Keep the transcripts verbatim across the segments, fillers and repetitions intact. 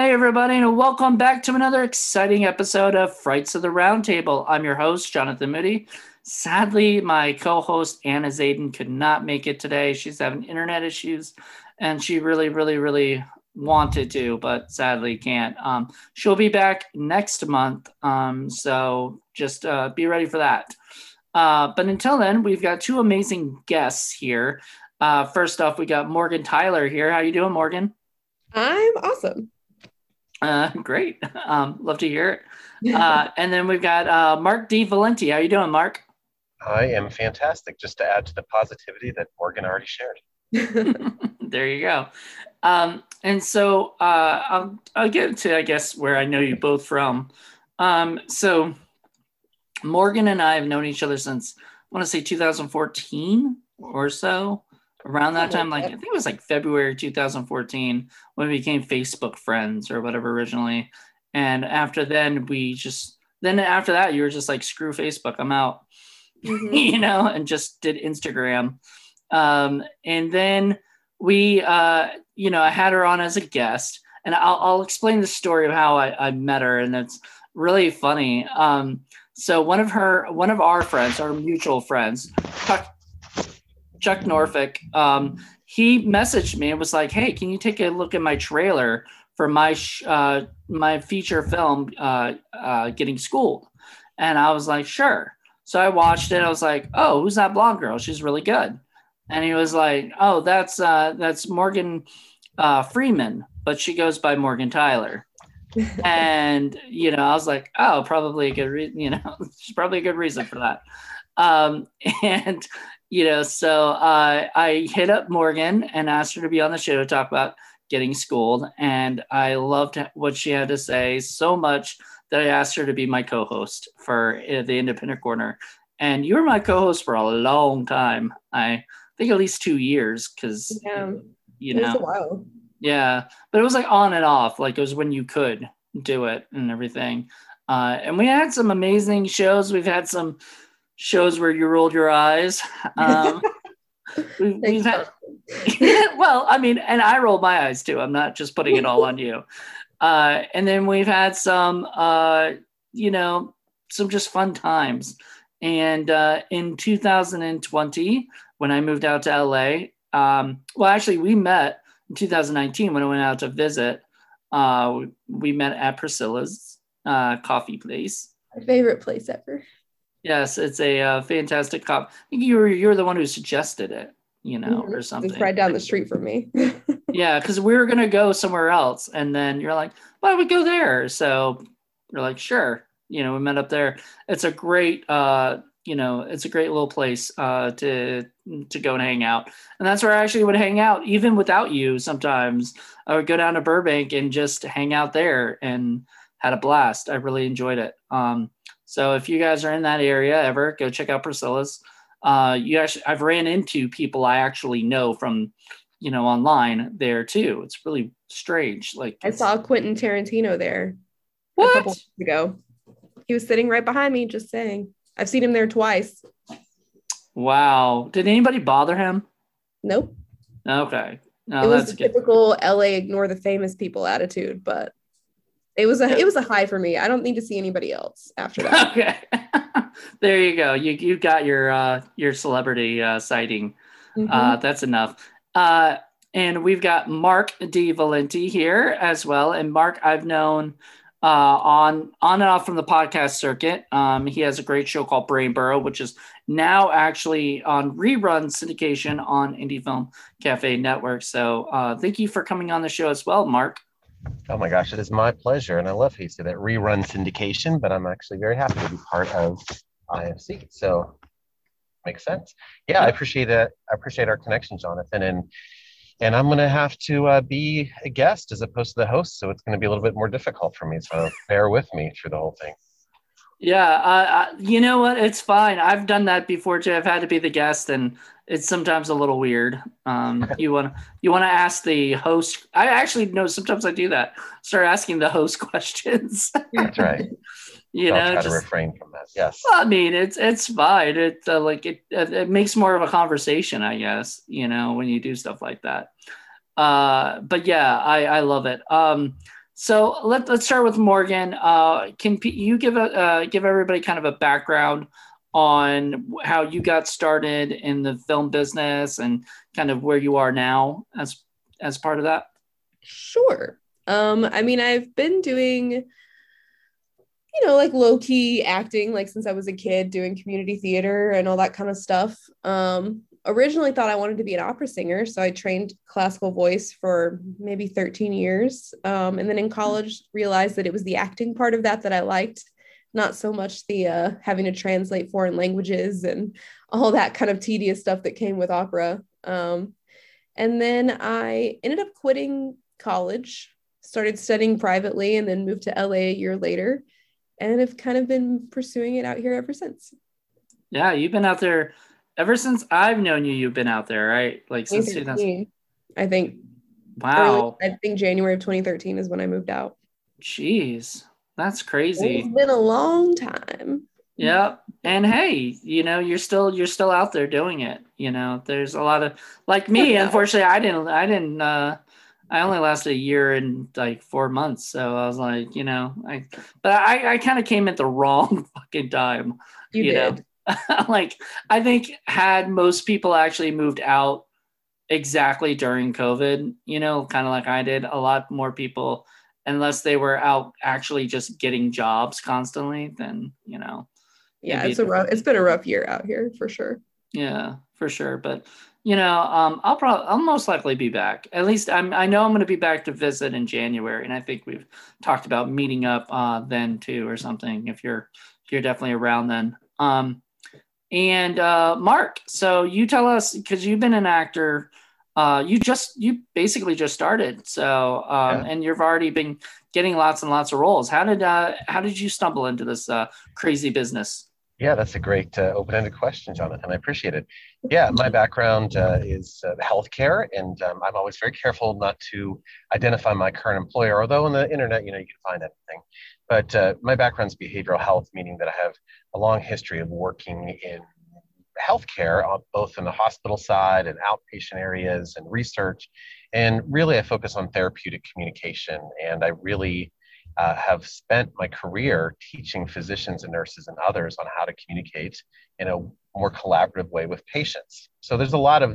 Hi, everybody, and welcome back to another exciting episode of Frights of the Roundtable. I'm your host, Jonathan Moody. Sadly, my co-host, Anna Zayden, could not make it today. She's having internet issues, and she really, really, really wanted to, but sadly can't. Um, she'll be back next month, um, so just uh, be ready for that. Uh, but until then, we've got two amazing guests here. Uh, first off, we got Morgan Tyler here. How you doing, Morgan? I'm awesome. Uh, great. Um, love to hear it. Uh, and then we've got uh, Mark D. Valenti. How you doing, Mark? I am fantastic, just to add to the positivity that Morgan already shared. There you go. Um, and so uh, I'll, I'll get to, I guess, where I know you both from. Um, so Morgan and I have known each other since, I want to say two thousand fourteen or so. Around that time, like I think it was like February two thousand fourteen when we became Facebook friends or whatever originally. And after then, we just, then after that, you were just like, screw Facebook, I'm out, mm-hmm. you know, and just did Instagram. Um, and then we, uh, you know, I had her on as a guest, and I'll, I'll explain the story of how I, I met her. And it's really funny. Um, so one of her, one of our friends, our mutual friends, Chuck, Chuck Norfolk, um, he messaged me and was like, hey, can you take a look at my trailer for my sh- uh, my feature film, uh, uh, Getting Schooled? And I was like, sure. So I watched it. I was like, oh, who's that blonde girl? She's really good. And he was like, oh, that's uh, that's Morgan uh, Freeman, but she goes by Morgan Tyler. And, you know, I was like, oh, probably a good reason, you know, there's probably a good reason for that. Um, and You know, so uh, I hit up Morgan and asked her to be on the show to talk about Getting Schooled. And I loved what she had to say so much that I asked her to be my co-host for the Independent Corner. And you were my co-host for a long time. I think at least two years because, yeah, you know, it was a while. Yeah, but it was like on and off. Like it was when you could do it and everything. Uh, and we had some amazing shows. We've had some shows where you rolled your eyes. Um, we, we've had, well, I mean, and I rolled my eyes too. I'm not just putting it all on you. Uh, and then we've had some, uh, you know, some just fun times. And uh, in two thousand twenty, when I moved out to L A, um, well, actually, we met in two thousand nineteen when I went out to visit. Uh, we met at Priscilla's uh, coffee place. My favorite place ever. Yes, it's a uh, fantastic cop. I think you were you're the one who suggested it, you know, mm-hmm. or something. It's right down the street from me. Yeah, because we were gonna go somewhere else, and then you're like, "Why don't we go there?" So you're like, "Sure." You know, we met up there. It's a great, uh, you know, it's a great little place uh, to to go and hang out, and that's where I actually would hang out, even without you. Sometimes I would go down to Burbank and just hang out there, and had a blast. I really enjoyed it. Um, So if you guys are in that area ever, go check out Priscilla's. Uh, you actually, I've ran into people I actually know from, you know, online there too. It's really strange. Like I saw Quentin Tarantino there what? a couple weeks ago. He was sitting right behind me, just saying. I've seen him there twice. Wow. Did anybody bother him? Nope. Okay. No, it was that's the good. Typical L A ignore the famous people attitude, but It was a it was a high for me. I don't need to see anybody else after that. Okay. There you go. You you got your uh, your celebrity uh, sighting. Mm-hmm. Uh, that's enough. Uh, and we've got Mark D. Valenti here as well. And Mark, I've known uh, on on and off from the podcast circuit. Um, he has a great show called Brain Burrow, which is now actually on rerun syndication on Indie Film Cafe Network. So uh, thank you for coming on the show as well, Mark. Oh my gosh, it is my pleasure. And I love how you say that rerun syndication, but I'm actually very happy to be part of I F C. So makes sense. Yeah, yeah. I appreciate it. I appreciate our connection, Jonathan. And and I'm going to have to uh, be a guest as opposed to the host. So it's going to be a little bit more difficult for me. So bear with me through the whole thing. Yeah, uh, you know what? It's fine. I've done that before too. I've had to be the guest, and it's sometimes a little weird. Um, you want to you want to ask the host. I actually know sometimes I do that. Start asking the host questions. That's right. you so know, I'll try just, to refrain from that. Yes. Well, I mean, it's it's fine. It uh, like it it makes more of a conversation, I guess. You know, when you do stuff like that. Uh, but yeah, I I love it. Um, So let, let's start with Morgan. Uh, can P- you give a uh, give everybody kind of a background on how you got started in the film business and kind of where you are now as as part of that? Sure. Um, I mean, I've been doing, you know, like low key acting, like since I was a kid, doing community theater and all that kind of stuff. Um, originally thought I wanted to be an opera singer, so I trained classical voice for maybe thirteen years. Um, and then in college, realized that it was the acting part of that that I liked, not so much the uh, having to translate foreign languages and all that kind of tedious stuff that came with opera. Um, and then I ended up quitting college, started studying privately, and then moved to L A a year later, and have kind of been pursuing it out here ever since. Yeah, you've been out there ever since I've known you. You've been out there, right? Like since two thousand. I think. Wow. Early, I think January of twenty thirteen is when I moved out. Jeez, that's crazy. It's been a long time. Yeah. And hey, you know, you're still you're still out there doing it. You know, there's a lot of like me, unfortunately, I didn't I didn't uh I only lasted a year and like four months. So I was like, you know, I but I, I kind of came at the wrong fucking time. You, you did. know. Like I think had most people actually moved out exactly during COVID, you know, kind of like I did, a lot more people, unless they were out actually just getting jobs constantly, then, you know. Yeah, it's a rough, it's been a rough year out here for sure. Yeah, for sure. But, you know, um, I'll probably, I'll most likely be back. At least I'm, I know I'm going to be back to visit in January. And I think we've talked about meeting up uh, then too, or something, if you're, if you're definitely around then. Um, and uh, Mark, so you tell us, because you've been an actor, uh, you just, you basically just started. So, um, yeah. And you've already been getting lots and lots of roles. How did, uh, how did you stumble into this uh, crazy business? Yeah, that's a great uh, open-ended question, Jonathan. I appreciate it. Yeah, my background uh, is uh, healthcare, and um, I'm always very careful not to identify my current employer, although on the internet, you know, you can find anything. But uh, my background is behavioral health, meaning that I have a long history of working in healthcare, uh, both in the hospital side and outpatient areas and research. And really, I focus on therapeutic communication, and I really Uh, have spent my career teaching physicians and nurses and others on how to communicate in a more collaborative way with patients. So there's a lot of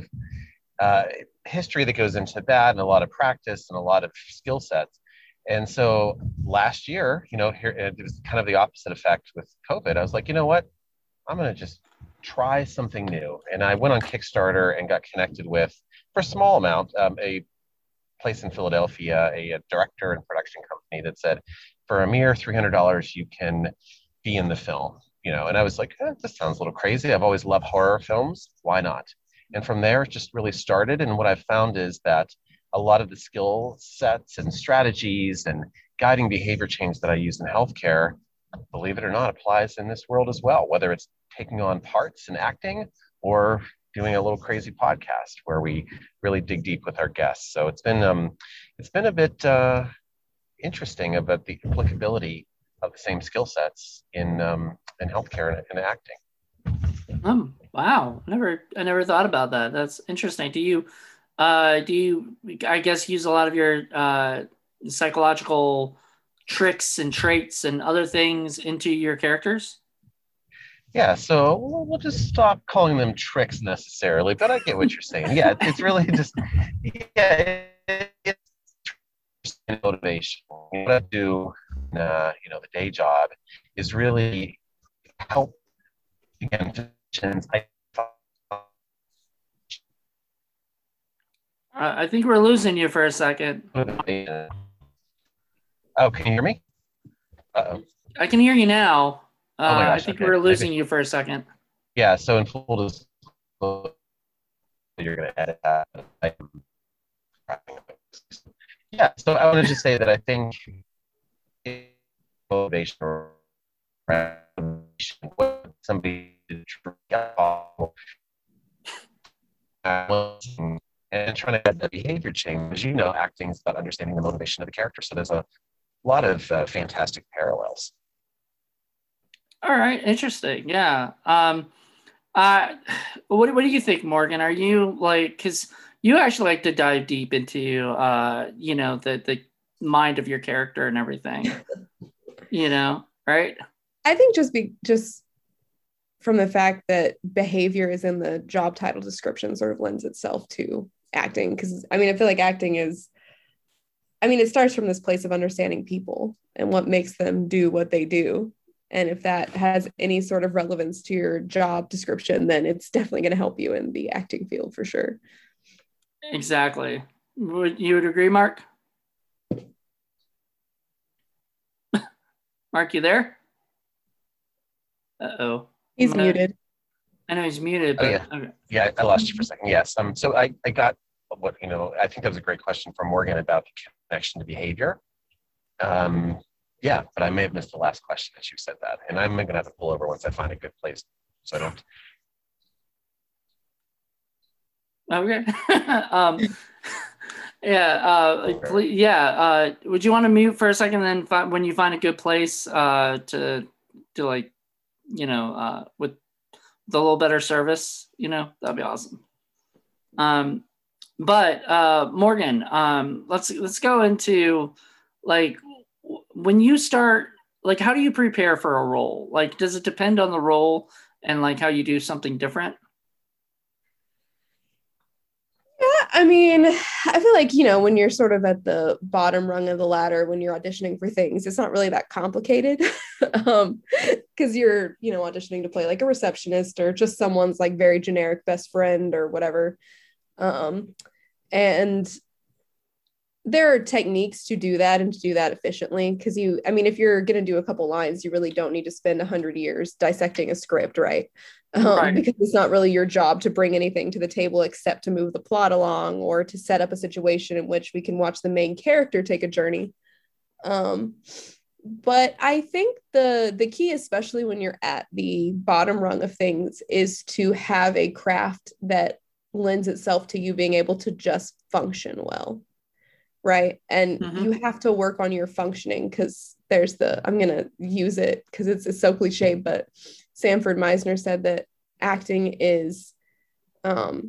uh, history that goes into that, and a lot of practice and a lot of skill sets. And so last year, you know, here it was kind of the opposite effect with COVID. I was like, you know what? I'm going to just try something new. And I went on Kickstarter and got connected with, for a small amount, um, a place in Philadelphia, a, a director and production company that said, for a mere three hundred dollars, you can be in the film, you know. And I was like, eh, this sounds a little crazy. I've always loved horror films. Why not? And from there, it just really started. And what I've found is that a lot of the skill sets and strategies and guiding behavior change that I use in healthcare, believe it or not, applies in this world as well, whether it's taking on parts and acting or doing a little crazy podcast where we really dig deep with our guests. So it's been um, it's been a bit uh, interesting about the applicability of the same skill sets in um, in healthcare and, and acting. Um, wow, never I never thought about that. That's interesting. Do you uh, do you I guess use a lot of your uh, psychological tricks and traits and other things into your characters? Yeah, so we'll, we'll just stop calling them tricks necessarily, but I get what you're saying. Yeah, it's really just, yeah, it, it's motivation. What I do, uh, you know, the day job is really help, again, physicians. I, I think we're losing you for a second. Oh, can you hear me? Uh-oh. I can hear you now. Uh, oh my gosh, I think okay. we were losing think, you for a second. Yeah, so in full disclosure, you're going to edit that. Yeah, so I want to just say that I think motivation or somebody to and trying to get the behavior change. As you know, acting is about understanding the motivation of the character. So there's a lot of uh, fantastic parallels. All right, interesting. Yeah. Um, uh, what what do you think, Morgan? Are you like, because you actually like to dive deep into, uh, you know, the the mind of your character and everything, you know, right? I think just be just from the fact that behavior is in the job title description sort of lends itself to acting. Because I mean, I feel like acting is, I mean, it starts from this place of understanding people and what makes them do what they do. And if that has any sort of relevance to your job description, then it's definitely going to help you in the acting field for sure. Exactly. Would you would agree, Mark? Mark, you there? Uh-oh. He's gonna, muted. I know he's muted, but oh, yeah. Okay. Yeah, I lost you for a second. Yes. Um. So I, I got what, you know, I think that was a great question from Morgan about the connection to behavior. Um, yeah, but I may have missed the last question as you said that. And I'm going to have to pull over once I find a good place so I don't. Okay. um, yeah. Uh, please, yeah. Uh, would you want to mute for a second, and then fi- when you find a good place uh, to to like, you know, uh, with the little better service, you know, that'd be awesome. Um, but uh, Morgan, um, let's let's go into like when you start, like, how do you prepare for a role? Like, does it depend on the role and like how you do something different? Yeah, I mean, I feel like, you know, when you're sort of at the bottom rung of the ladder, when you're auditioning for things, it's not really that complicated. um, because you're, you know, auditioning to play like a receptionist or just someone's like very generic best friend or whatever. Um, and there are techniques to do that and to do that efficiently. Because you, I mean, if you're going to do a couple lines, you really don't need to spend a hundred years dissecting a script, right? Um, right? Because it's not really your job to bring anything to the table except to move the plot along or to set up a situation in which we can watch the main character take a journey. Um, but I think the the key, especially when you're at the bottom rung of things, is to have a craft that lends itself to you being able to just function well. Right. And mm-hmm. you have to work on your functioning because there's the, I'm going to use it because it's, it's so cliche, but Sanford Meisner said that acting is um,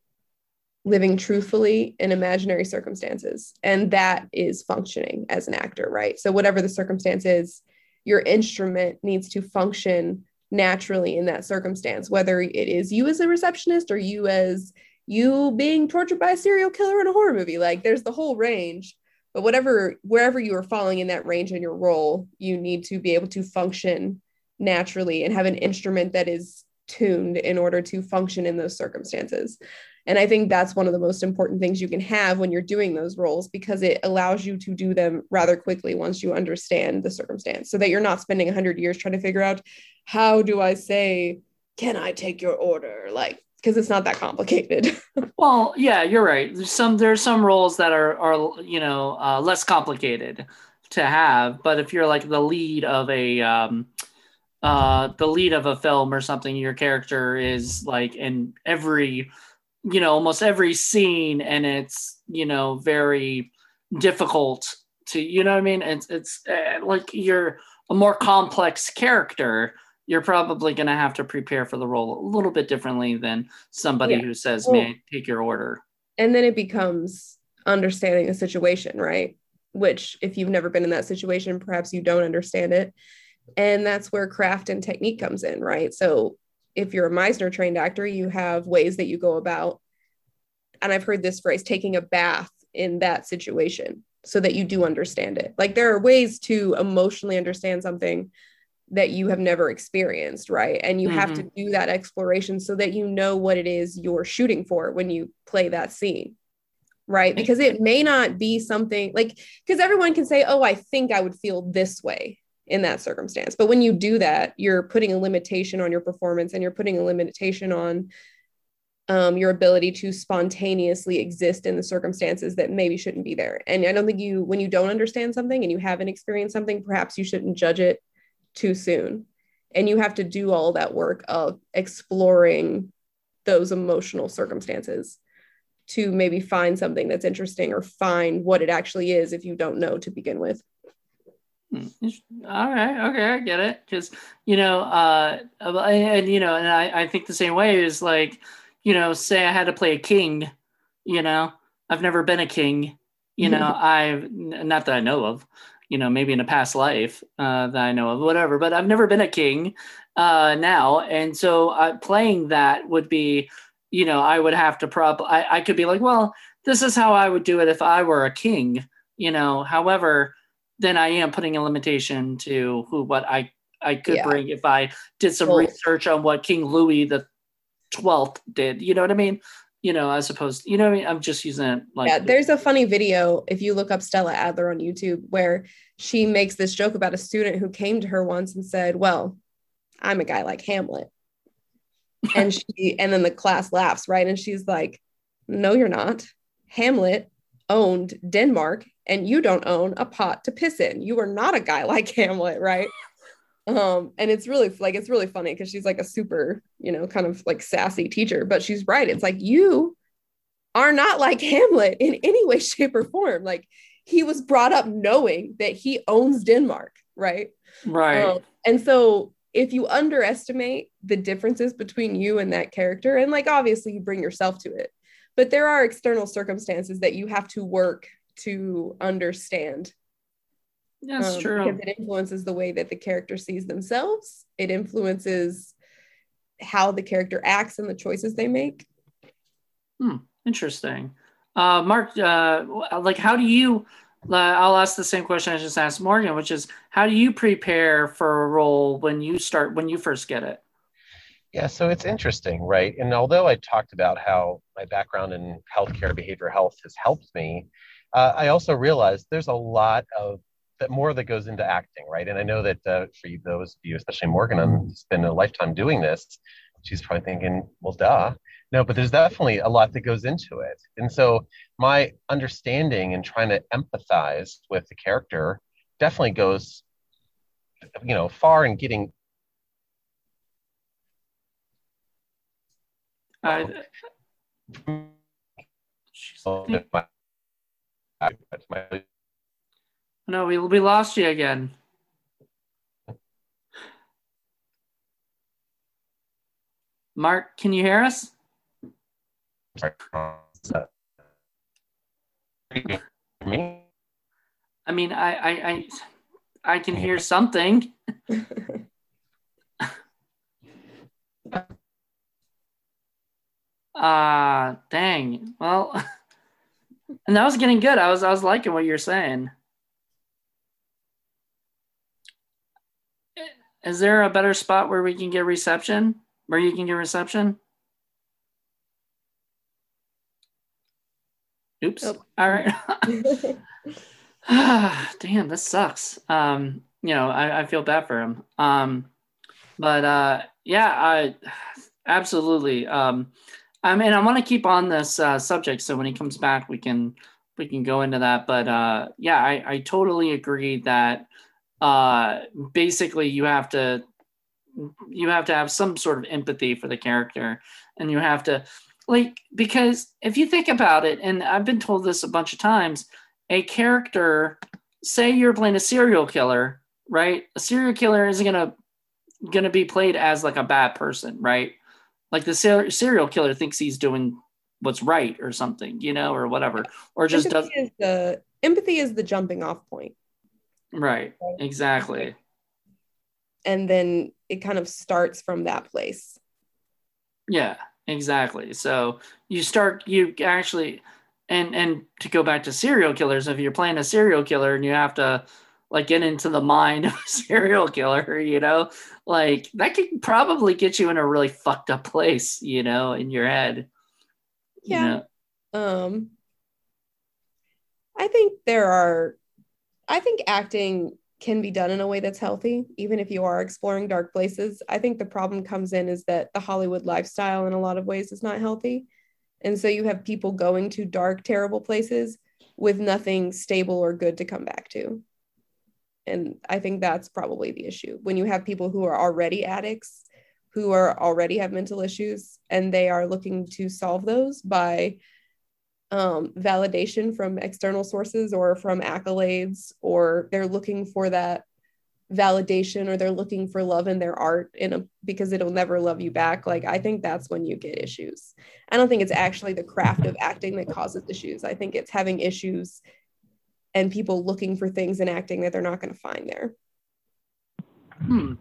living truthfully in imaginary circumstances. And that is functioning as an actor, right? So whatever the circumstance is, your instrument needs to function naturally in that circumstance, whether it is you as a receptionist or you as you being tortured by a serial killer in a horror movie. Like there's the whole range, but whatever, wherever you are falling in that range in your role, you need to be able to function naturally and have an instrument that is tuned in order to function in those circumstances. And I think that's one of the most important things you can have when you're doing those roles, because it allows you to do them rather quickly once you understand the circumstance, so that you're not spending a hundred years trying to figure out, how do I say, can I take your order? Like, because it's not that complicated. Well, yeah, you're right. There's some there's some roles that are are you know uh, less complicated to have, but if you're like the lead of a um, uh, the lead of a film or something, your character is like in every you know almost every scene, and it's you know very difficult to you know what I mean. It's it's uh, like you're a more complex character. You're probably going to have to prepare for the role a little bit differently than somebody yeah. who says, well, may I take your order? And then it becomes understanding the situation, right? Which if you've never been in that situation, perhaps you don't understand it. And that's where craft and technique comes in, right? So if you're a Meisner trained actor, you have ways that you go about, and I've heard this phrase, taking a bath in that situation so that you do understand it. Like there are ways to emotionally understand something that you have never experienced, right? And you mm-hmm. have to do that exploration so that you know what it is you're shooting for when you play that scene, right? Because it may not be something like, because everyone can say, oh, I think I would feel this way in that circumstance. But when you do that, you're putting a limitation on your performance, and you're putting a limitation on um, your ability to spontaneously exist in the circumstances that maybe shouldn't be there. And I don't think you, when you don't understand something and you haven't experienced something, perhaps you shouldn't judge it too soon. And you have to do all that work of exploring those emotional circumstances to maybe find something that's interesting or find what it actually is if you don't know to begin with. All right. Okay. I get it. Because, you know, uh, and, you know, and I, I think the same way is like, you know, say I had to play a king, you know, I've never been a king. You know, I've not that I know of, you know, maybe in a past life uh, that I know of, whatever, but I've never been a king uh, now. And so uh, playing that would be, you know, I would have to probably, I, I could be like, well, this is how I would do it if I were a king, you know, however, then I am putting a limitation to who, what I, I could Yeah. bring if I did some Well- research on what King Louis the twelfth did, you know what I mean? You know, as opposed, you know what I mean? I'm just using it like. Yeah, there's a funny video if you look up Stella Adler on YouTube where she makes this joke about a student who came to her once and said, well, I'm a guy like Hamlet. And she and then the class laughs, right? And she's like, no, you're not. Hamlet owned Denmark and you don't own a pot to piss in. You are not a guy like Hamlet, right? Um, and it's really like it's really funny because she's like a super, you know, kind of like sassy teacher, but she's right. It's like you are not like Hamlet in any way, shape, or form. Like he was brought up knowing that he owns Denmark, right? Right. Um, and so if you underestimate the differences between you and that character, and like obviously you bring yourself to it, but there are external circumstances that you have to work to understand. That's um, true. Because it influences the way that the character sees themselves. It influences how the character acts and the choices they make. Hmm. Interesting. Uh, Mark, uh, like, how do you, uh, I'll ask the same question I just asked Morgan, which is, how do you prepare for a role when you start, when you first get it? Yeah, so it's interesting, right? And although I talked about how my background in healthcare, behavioral health has helped me, uh, I also realized there's a lot of that more that goes into acting, right? And I know that uh, for you, those of you, especially Morgan, who spend a lifetime doing this, she's probably thinking, well, duh. No, but there's definitely a lot that goes into it. And so my understanding and trying to empathize with the character definitely goes, you know, far in getting. I, no, we, we lost you again. Mark, can you hear us? I mean, I, I, I, I can hear something. Ah, uh, dang. Well, and that was getting good. I was, I was liking what you're saying. Is there a better spot where we can get reception? Where you can get reception? Oops. Oh. All right. Damn, this sucks. Um, you know, I, I feel bad for him. Um, but uh, yeah, I absolutely. Um, I mean, I want to keep on this uh, subject, so when he comes back, we can we can go into that. But uh, yeah, I, I totally agree that uh, basically you have to you have to have some sort of empathy for the character, and you have to like because if you think about it, and I've been told this a bunch of times, a character, say you're playing a serial killer, right? A serial killer isn't gonna gonna be played as like a bad person, right? Like the ser- serial killer thinks he's doing what's right or something, you know, or whatever, or just empathy does. Is the empathy is the jumping off point. Right. Exactly. And then it kind of starts from that place. Yeah, exactly. So you start, you actually, and, and to go back to serial killers, if you're playing a serial killer and you have to like get into the mind of a serial killer, you know, like that could probably get you in a really fucked up place, you know, in your head. Yeah. You know? Um, I think there are, I think acting can be done in a way that's healthy, even if you are exploring dark places. I think the problem comes in is that the Hollywood lifestyle in a lot of ways is not healthy. And so you have people going to dark, terrible places with nothing stable or good to come back to. And I think that's probably the issue. When you have people who are already addicts, who are already have mental issues, and they are looking to solve those by um, validation from external sources or from accolades, or they're looking for that validation, or they're looking for love in their art in a because it'll never love you back. Like, I think that's when you get issues. I don't think it's actually the craft of acting that causes issues. I think it's having issues and people looking for things in acting that they're not going to find there. Hmm.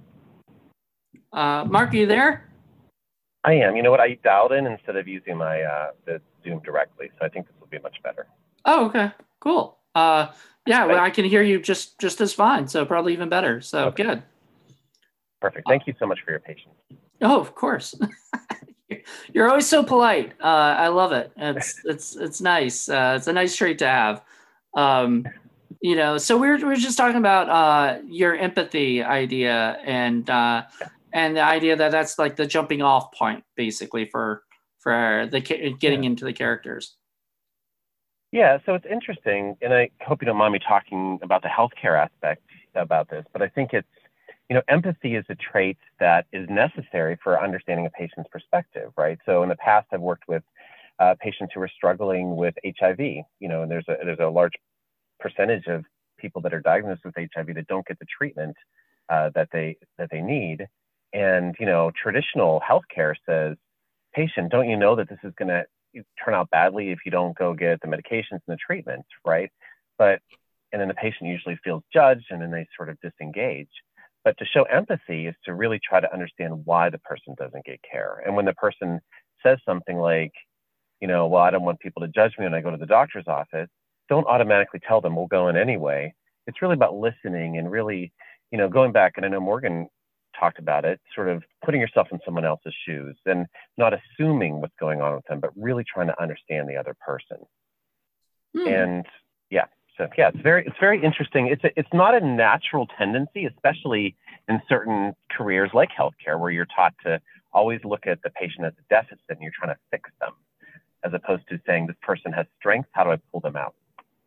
Uh, Mark, are you there? I am. You know what? I dialed in instead of using my uh, the Zoom directly, so I think this will be much better. Oh, okay, cool. Uh, yeah, well, I can hear you just just as fine, so probably even better. So okay. Good. Perfect. Thank you so much for your patience. Oh, of course. You're always so polite. Uh, I love it. It's it's it's nice. Uh, it's a nice trait to have. Um, you know, so we we're we we're just talking about uh, your empathy idea and uh, and the idea that that's like the jumping off point, basically, for for the getting yeah. into the characters. Yeah, so it's interesting, and I hope you don't mind me talking about the healthcare aspect about this, but I think it's, you know, empathy is a trait that is necessary for understanding a patient's perspective, right? So in the past, I've worked with uh, patients who are struggling with H I V, you know, and there's a there's a large percentage of people that are diagnosed with H I V that don't get the treatment uh, that they that they need, and you know, traditional healthcare says, patient, don't you know that this is going to turn out badly if you don't go get the medications and the treatment, right? But, and then the patient usually feels judged and then they sort of disengage. But to show empathy is to really try to understand why the person doesn't get care. And when the person says something like, you know, well, I don't want people to judge me when I go to the doctor's office, don't automatically tell them we'll go in anyway. It's really about listening and really, you know, going back, and I know Morgan talked about it, sort of putting yourself in someone else's shoes and not assuming what's going on with them, but really trying to understand the other person. Hmm. And yeah, so yeah, it's very, it's very interesting. It's a, it's not a natural tendency, especially in certain careers like healthcare, where you're taught to always look at the patient as a deficit and you're trying to fix them, as opposed to saying this person has strengths, how do I pull them out?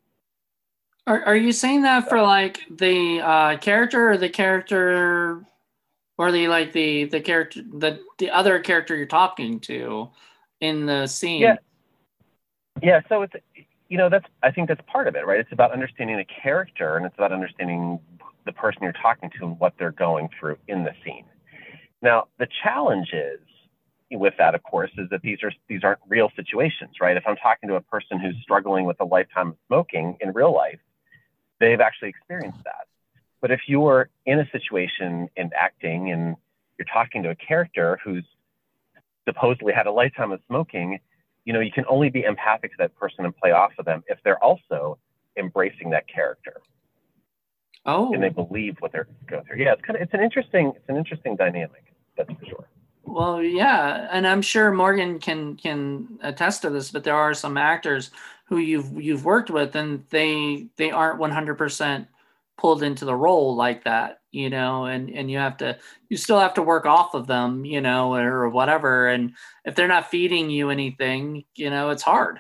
Are, are you saying that for like the uh, character or the character Or the like the the character the the other character you're talking to in the scene? Yeah, yeah. So it's, you know, that's, I think that's part of it, right? It's about understanding the character, and it's about understanding the person you're talking to and what they're going through in the scene. Now, the challenge is with that, of course, is that these are these aren't real situations, right? If I'm talking to a person who's struggling with a lifetime of smoking in real life, they've actually experienced that. But if you're in a situation in acting and you're talking to a character who's supposedly had a lifetime of smoking, you know, you can only be empathic to that person and play off of them if they're also embracing that character. Oh. And they believe what they're going through. Yeah, it's kind of, it's an interesting, it's an interesting dynamic, that's for sure. Well, yeah, and I'm sure Morgan can can attest to this, but there are some actors who you've you've worked with, and they they aren't one hundred percent pulled into the role like that, you know, and, and you have to, you still have to work off of them, you know, or whatever. And if they're not feeding you anything, you know, it's hard.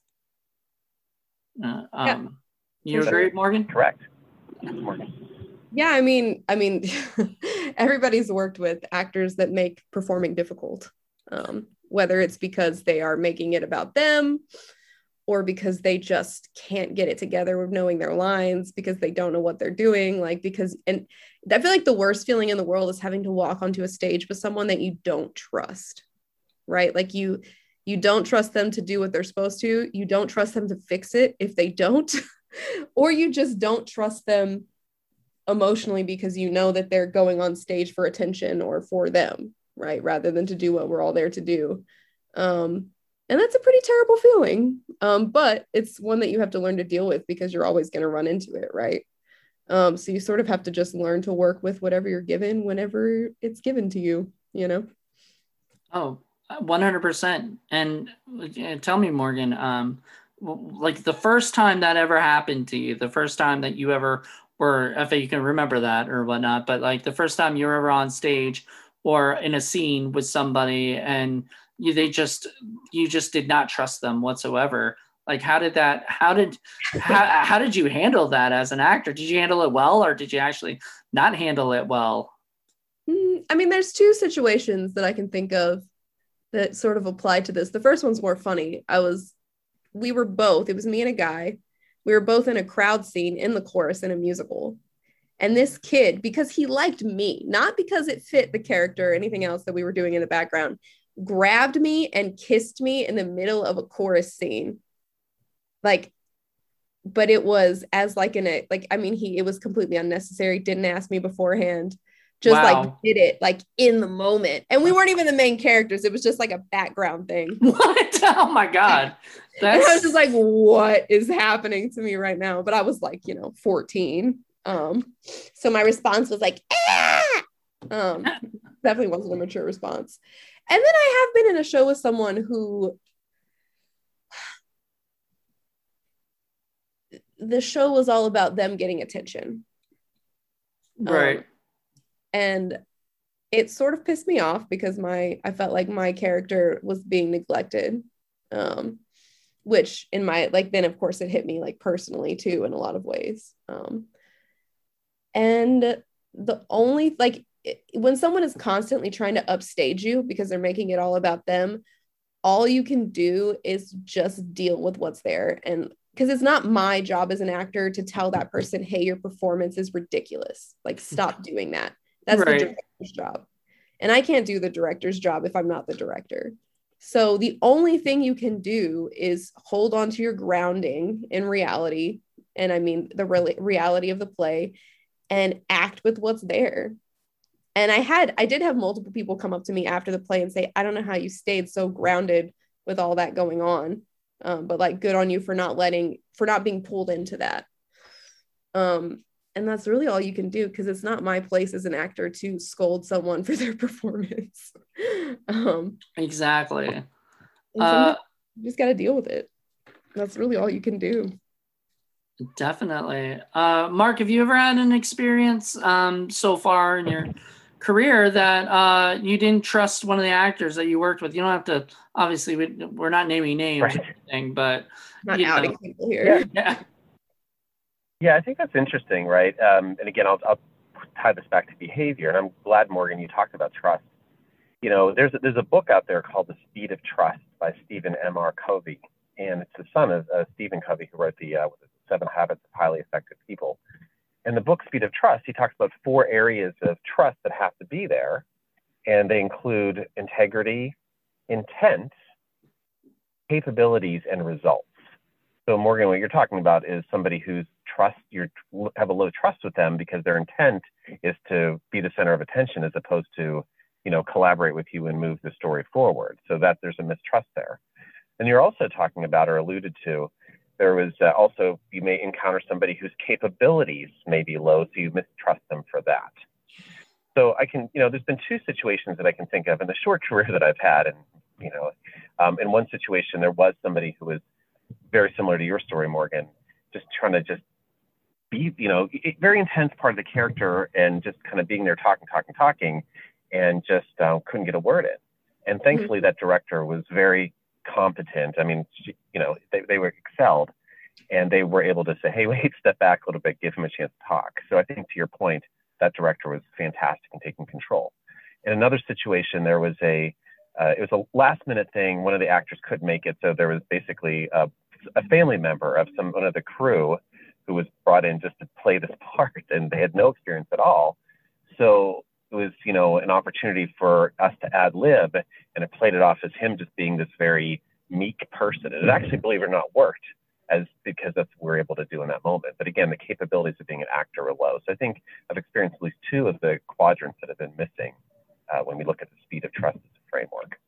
Uh, um, yeah, you agree, sure. Morgan? Correct. Morgan. Yeah. I mean, I mean, everybody's worked with actors that make performing difficult, um, whether it's because they are making it about them, or because they just can't get it together with knowing their lines, because they don't know what they're doing. Like, because, and I feel like the worst feeling in the world is having to walk onto a stage with someone that you don't trust, right? Like you, you don't trust them to do what they're supposed to. You don't trust them to fix it if they don't, or you just don't trust them emotionally because you know that they're going on stage for attention or for them, right? Rather than to do what we're all there to do. Um, And that's a pretty terrible feeling, um, but it's one that you have to learn to deal with because you're always going to run into it, right? Um, so you sort of have to just learn to work with whatever you're given whenever it's given to you, you know? Oh, one hundred percent. And uh, tell me, Morgan, um, like the first time that ever happened to you, the first time that you ever were, if you can remember that or whatnot, but like the first time you were ever on stage or in a scene with somebody and you, they just, you just did not trust them whatsoever. Like, how did that, how did, how, how did you handle that as an actor? Did you handle it well, or did you actually not handle it well? I mean, there's two situations that I can think of that sort of apply to this. The first one's more funny. I was, we were both, it was me and a guy. We were both in a crowd scene in the chorus in a musical. And this kid, because he liked me, not because it fit the character or anything else that we were doing in the background, grabbed me and kissed me in the middle of a chorus scene. Like, but it was as like an like I mean he it was completely unnecessary, didn't ask me beforehand, just wow. like did it like in the moment, and we weren't even the main characters, it was just like a background thing. What? Oh my god. That's... and I was just like, what is happening to me right now? But I was like, you know, fourteen, um so my response was like, ah! um definitely wasn't a mature response. And then I have been in a show with someone who the show was all about them getting attention. Right. Um, and it sort of pissed me off because my, I felt like my character was being neglected. Um, which in my, like, then of course it hit me like personally too, in a lot of ways. Um, and the only, like, it, when someone is constantly trying to upstage you because they're making it all about them, all you can do is just deal with what's there. And because it's not my job as an actor to tell that person, hey, your performance is ridiculous. Like, stop doing that. That's right. The director's job. And I can't do the director's job if I'm not the director. So the only thing you can do is hold on to your grounding in reality. And I mean, the re- reality of the play, and act with what's there. And I had, I did have multiple people come up to me after the play and say, I don't know how you stayed so grounded with all that going on. Um, but like, good on you for not letting, for not being pulled into that. Um, and that's really all you can do, because it's not my place as an actor to scold someone for their performance. um, exactly. Uh, you just got to deal with it. That's really all you can do. Definitely. Uh, Mark, have you ever had an experience um, so far in your career that uh, you didn't trust one of the actors that you worked with? You don't have to, obviously, we, we're not naming names right. or anything, but not outing know. people here. Yeah. yeah. Yeah, I think that's interesting, right? Um, and again, I'll, I'll tie this back to behavior, and I'm glad, Morgan, you talked about trust. You know, there's a, there's a book out there called The Speed of Trust by Stephen M R Covey, and it's the son of uh, Stephen Covey, who wrote the uh, Seven Habits of Highly Effective People. In the book Speed of Trust, he talks about four areas of trust that have to be there, and they include integrity, intent, capabilities, and results. So Morgan, what you're talking about is somebody who's trust, you have a low trust with them because their intent is to be the center of attention as opposed to, you know, collaborate with you and move the story forward. So that there's a mistrust there. And you're also talking about, or alluded to, there was uh, also, you may encounter somebody whose capabilities may be low, so you mistrust them for that. So I can, you know, there's been two situations that I can think of in the short career that I've had. And, you know, um, in one situation, there was somebody who was very similar to your story, Morgan, just trying to just be, you know, very intense part of the character and just kind of being there talking, talking, talking, and just uh, couldn't get a word in. And thankfully, mm-hmm. that director was very competent. I mean, she, you know, they, they were excelled, and they were able to say, hey, wait, step back a little bit, give him a chance to talk. So I think to your point, that director was fantastic in taking control. In another situation, there was a, uh, it was a last minute thing. One of the actors couldn't make it. So there was basically a, a family member of some, one of the crew who was brought in just to play this part, and they had no experience at all. So it was, you know, an opportunity for us to ad lib, and it played it off as him just being this very meek person. And it actually, believe it or not, worked, as because that's what we were able to do in that moment. But again, the capabilities of being an actor were low. So I think I've experienced at least two of the quadrants that have been missing uh, when we look at the Speed of Trust as a framework.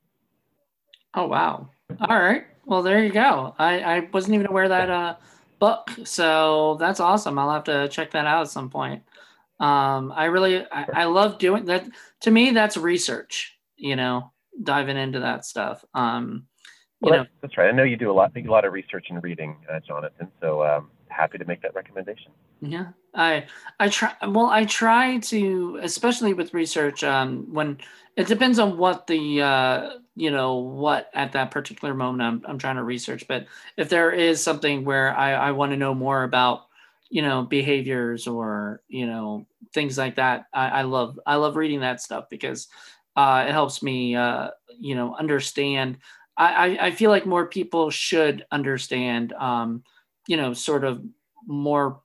Oh, wow. All right. Well, there you go. I, I wasn't even aware of that uh, book. So that's awesome. I'll have to check that out at some point. Um, I really, I, I love doing that. To me, that's research, you know, diving into that stuff. Um, you well, know, that's, that's right. I know you do a lot, a lot of research and reading, uh, Jonathan. So um, happy to make that recommendation. Yeah, I, I try, well, I try to, especially with research, um, when it depends on what the, uh, you know, what at that particular moment I'm, I'm trying to research. But if there is something where I, I want to know more about, you know, behaviors or, you know, things like that, I, I love, I love reading that stuff because uh, it helps me, uh, you know, understand. I, I feel like more people should understand, um, you know, sort of more,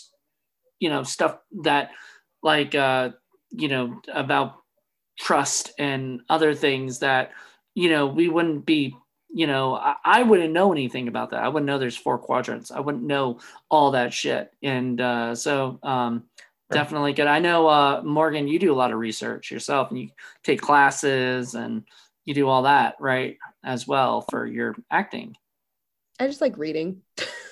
you know, stuff that like, uh, you know, about trust and other things that, you know, we wouldn't be you know, I, I wouldn't know anything about that. I wouldn't know there's four quadrants. I wouldn't know all that shit. And uh, so um, definitely good. I know, uh, Morgan, you do a lot of research yourself, and you take classes and you do all that, right, as well for your acting. I just like reading.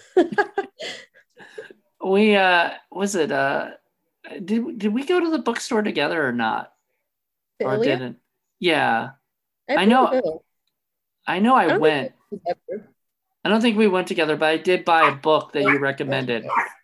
We, uh, was it, uh, did, did we go to the bookstore together or not? Or Earlier? didn't? Yeah. I, I know. know. I know I, I don't went. think we went together. I don't think we went together, but I did buy a book that you recommended.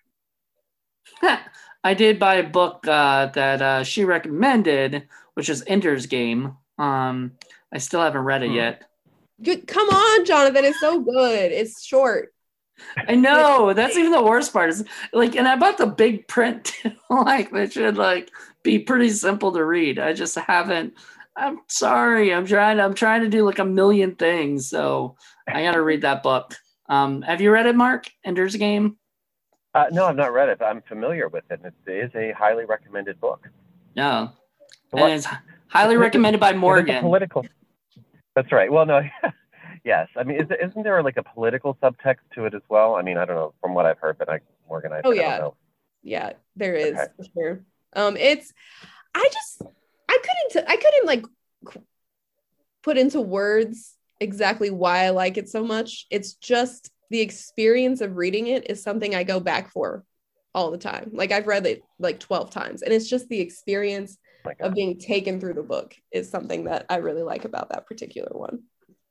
I did buy a book uh, that uh, she recommended, which is Ender's Game. Um, I still haven't read it Hmm. yet. Good. Come on, Jonathan. It's so good. It's short. I know, that's even the worst part. Is like, and I bought the big print too. Like, that should like be pretty simple to read. I just haven't. I'm sorry. I'm trying. I'm trying to do like a million things, so I got to read that book. Um, have you read it, Mark? Ender's Game? Uh, no, I've not read it, but I'm familiar with it. And it is a highly recommended book. No, What- and it's highly recommended by It is a Morgan. political. That's right. Well, no. Yes. I mean, is, isn't there like a political subtext to it as well? I mean, I don't know from what I've heard, but I, Morgan, I, Oh, I yeah. don't know. Yeah, there is Okay. for sure. Um, it's I just I couldn't I couldn't like qu- put into words exactly why I like it so much. It's just the experience of reading it is something I go back for all the time. Like I've read it like twelve times, and it's just the experience Oh my God. of being taken through the book is something that I really like about that particular one.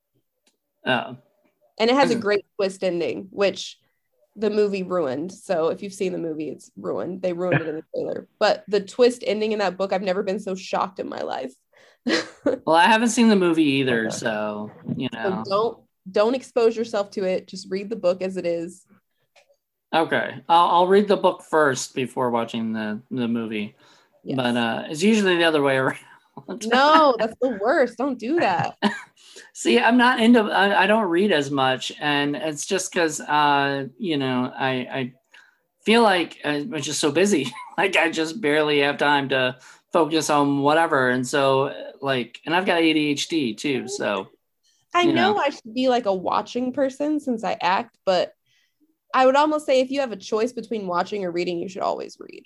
Oh, And it has a great twist ending, which the movie ruined. So if you've seen the movie, it's ruined. They ruined it in the trailer. But the twist ending in that book, I've never been so shocked in my life. well, I haven't seen the movie either, Okay. so you So know. don't don't expose yourself to it. Just read the book as it is. Okay, I'll, I'll read the book first before watching the the movie. Yes. But uh, it's usually the other way around. No, that's the worst. Don't do that. See, I'm not into. I, I don't read as much, and it's just because, uh, you know, I I feel like I'm just so busy. Like I just barely have time to focus on whatever, and so like, and I've got A D H D too. So I You know know. I should be like a watching person since I act, but I would almost say if you have a choice between watching or reading, you should always read.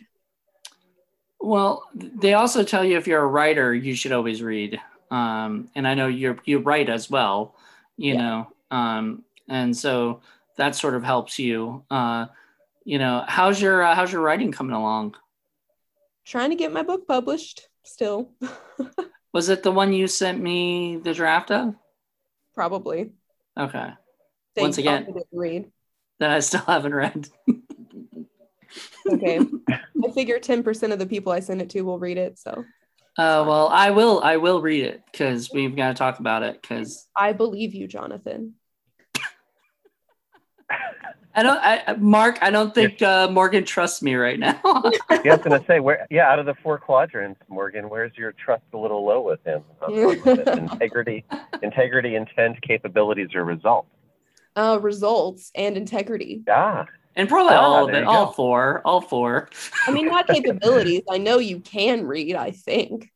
well, they also tell you if you're a writer, you should always read. Um, and I know you're you write as well, you Yeah. know, um, and so that sort of helps you. Uh, you know, how's your uh, how's your writing coming along? Trying to get my book published still. Was it the one you sent me the draft of? Probably. Okay, They Once again. also didn't read. that I still haven't read. Okay. I figure ten percent of the people I send it to will read it. So Uh, well, I will. I will read it because we've got to talk about it. Because I believe you, Jonathan. I don't, I, Mark. I don't think uh, Morgan trusts me right now. Yeah, I was gonna say, where? Yeah, out of the four quadrants, Morgan, where's your trust a little low with him? Um, with it? integrity, integrity, intent, capabilities, or results. Uh, results and integrity. Yeah. And probably Ah, all of there it, you all go. four, all four. I mean, not capabilities. I know you can read, I think.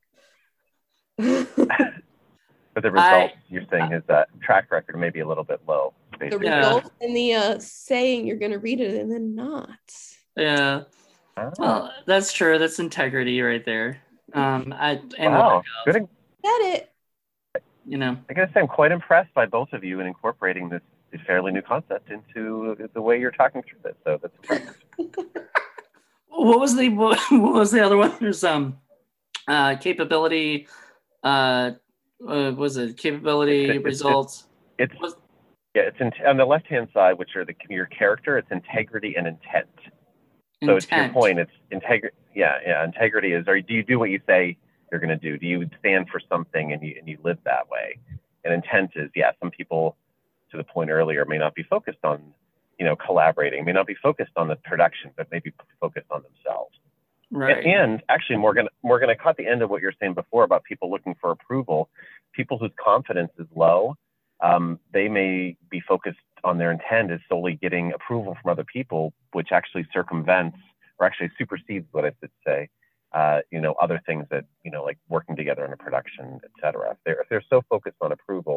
But the I- results you're saying is that track record may be a little bit low. The basically. Yeah. results and the uh, saying you're going to read it and then not. Yeah, Ah, well, that's true. That's integrity right there. Um, I and wow, good. Get it? you know, I gotta say, I'm quite impressed by both of you in incorporating this fairly new concept into the way you're talking through this. So that's impressive. what was the what was the other one? There's um, uh, capability. Uh, uh was it capability It's- it's- results? It's Was- yeah, it's in, on the left-hand side, which are the your character. It's integrity and intent. So to your Intent. point, it's integrity. Yeah, yeah. Integrity is: are do you do what you say you're going to do? Do you stand for something and you and you live that way? And intent is, yeah. Some people, to the point earlier, may not be focused on, you know, collaborating. May not be focused on the production, but maybe focused on themselves. Right. And, and actually, Morgan, Morgan, I caught the end of what you were saying before about people looking for approval. People whose confidence is low, um, they may be focused on their intent is solely getting approval from other people, which actually circumvents or actually supersedes what I should say, uh, you know, other things that, you know, like working together in a production, et cetera. If they're, if they're so focused on approval,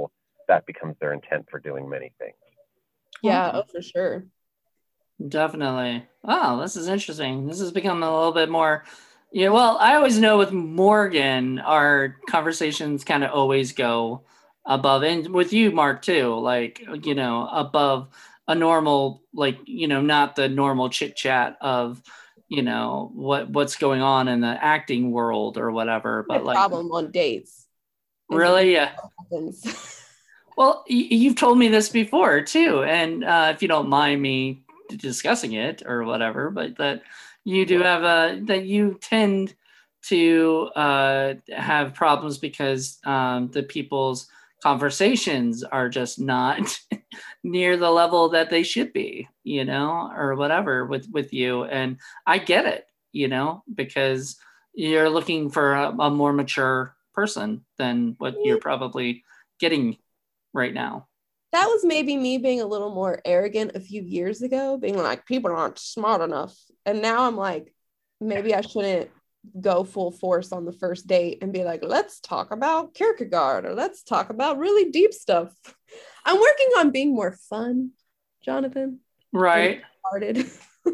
that becomes their intent for doing many things. Yeah, oh, for sure. Definitely. Wow, this is interesting. This has become a little bit more, yeah. Well, I always know with Morgan, our conversations kind of always go above, and with you, Mark, too, like, you know, above a normal, like, you know, not the normal chit chat of, you know, what what's going on in the acting world or whatever. But My like, problem on dates. really, yeah. Well, y- you've told me this before too, and uh, if you don't mind me discussing it or whatever, but that you do have a that you tend to uh, have problems because um, the people's conversations are just not near the level that they should be, you know, or whatever with with you, and I get it, you know, because you're looking for a, a more mature person than what you're probably getting right now. That was maybe me being a little more arrogant a few years ago, being like, people aren't smart enough. And now I'm like, maybe I shouldn't go full force on the first date and be like, let's talk about Kierkegaard or let's talk about really deep stuff. I'm working on being more fun, Jonathan. Right. Started.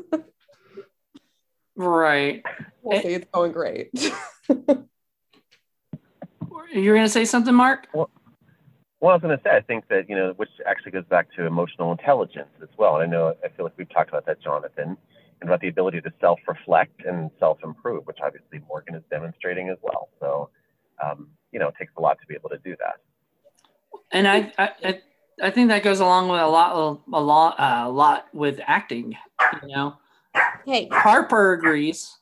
Right. We'll see. It's going great. You're going to say something, Mark? Well, Well, I was going to say, I think that, you know, which actually goes back to emotional intelligence as well. And I know, I feel like we've talked about that, Jonathan, and about the ability to self-reflect and self-improve, which obviously Morgan is demonstrating as well. So, um, you know, it takes a lot to be able to do that. And I, I, I think that goes along with a lot, a lot, uh, a lot with acting. You know, hey, Harper agrees.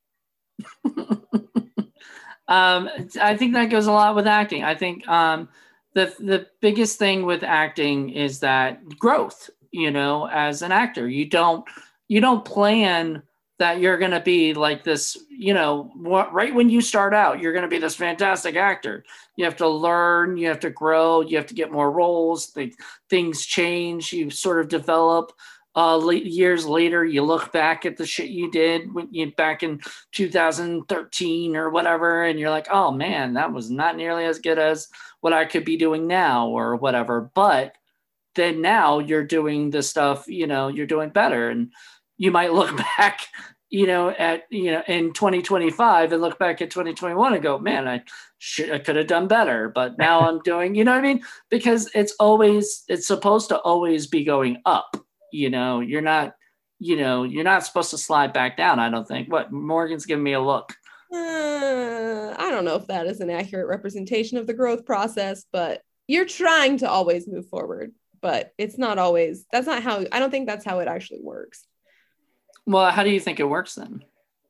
um, I think that goes a lot with acting. I think. Um, The the biggest thing with acting is that growth, you know, as an actor, you don't you don't plan that you're going to be like this, you know, right when you start out, you're going to be this fantastic actor. You have to learn, you have to grow, you have to get more roles. The, things change. You sort of develop. Uh, late, years later, you look back at the shit you did when you back in two thousand thirteen or whatever, and you're like, oh man, that was not nearly as good as what I could be doing now or whatever. But then now you're doing the stuff, you know, you're doing better, and you might look back, you know, at you know in twenty twenty-five and look back at twenty twenty-one and go, man, I should I could have done better, but now I'm doing, you know what I mean? Because it's always it's supposed to always be going up. You know, you're not, you know, you're not supposed to slide back down, I don't think. What, Morgan's giving me a look. Uh, I don't know if that is an accurate representation of the growth process, but you're trying to always move forward, but it's not always, that's not how, I don't think that's how it actually works. Well, how do you think it works then?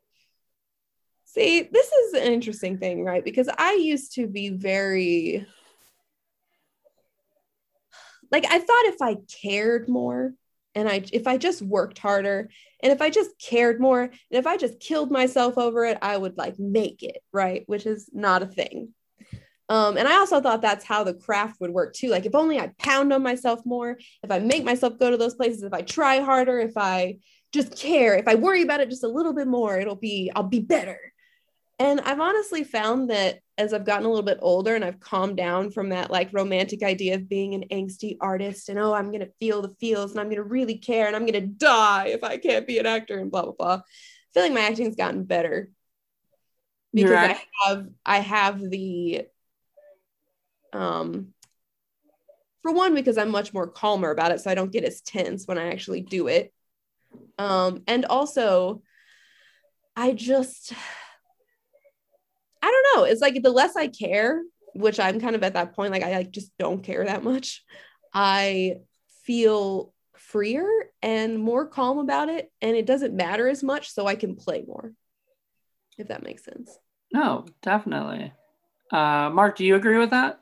See, this is an interesting thing, right? Because I used to be very, like, I thought if I cared more, and I, if I just worked harder and if I just cared more and if I just killed myself over it, I would like make it, right? Which is not a thing. Um, and I also thought that's how the craft would work too. Like if only I pound on myself more, if I make myself go to those places, if I try harder, if I just care, if I worry about it just a little bit more, it'll be, I'll be better. And I've honestly found that as I've gotten a little bit older and I've calmed down from that like romantic idea of being an angsty artist and, oh, I'm going to feel the feels and I'm going to really care and I'm going to die if I can't be an actor and blah, blah, blah. I feel like my acting's gotten better because right. I have, I have the, um, for one, because I'm much more calmer about it. So I don't get as tense when I actually do it. Um, and also I just... I don't know. It's like the less I care, which I'm kind of at that point, like I like just don't care that much. I feel freer and more calm about it. And it doesn't matter as much. So I can play more, if that makes sense. No, definitely. Uh, Mark, do you agree with that?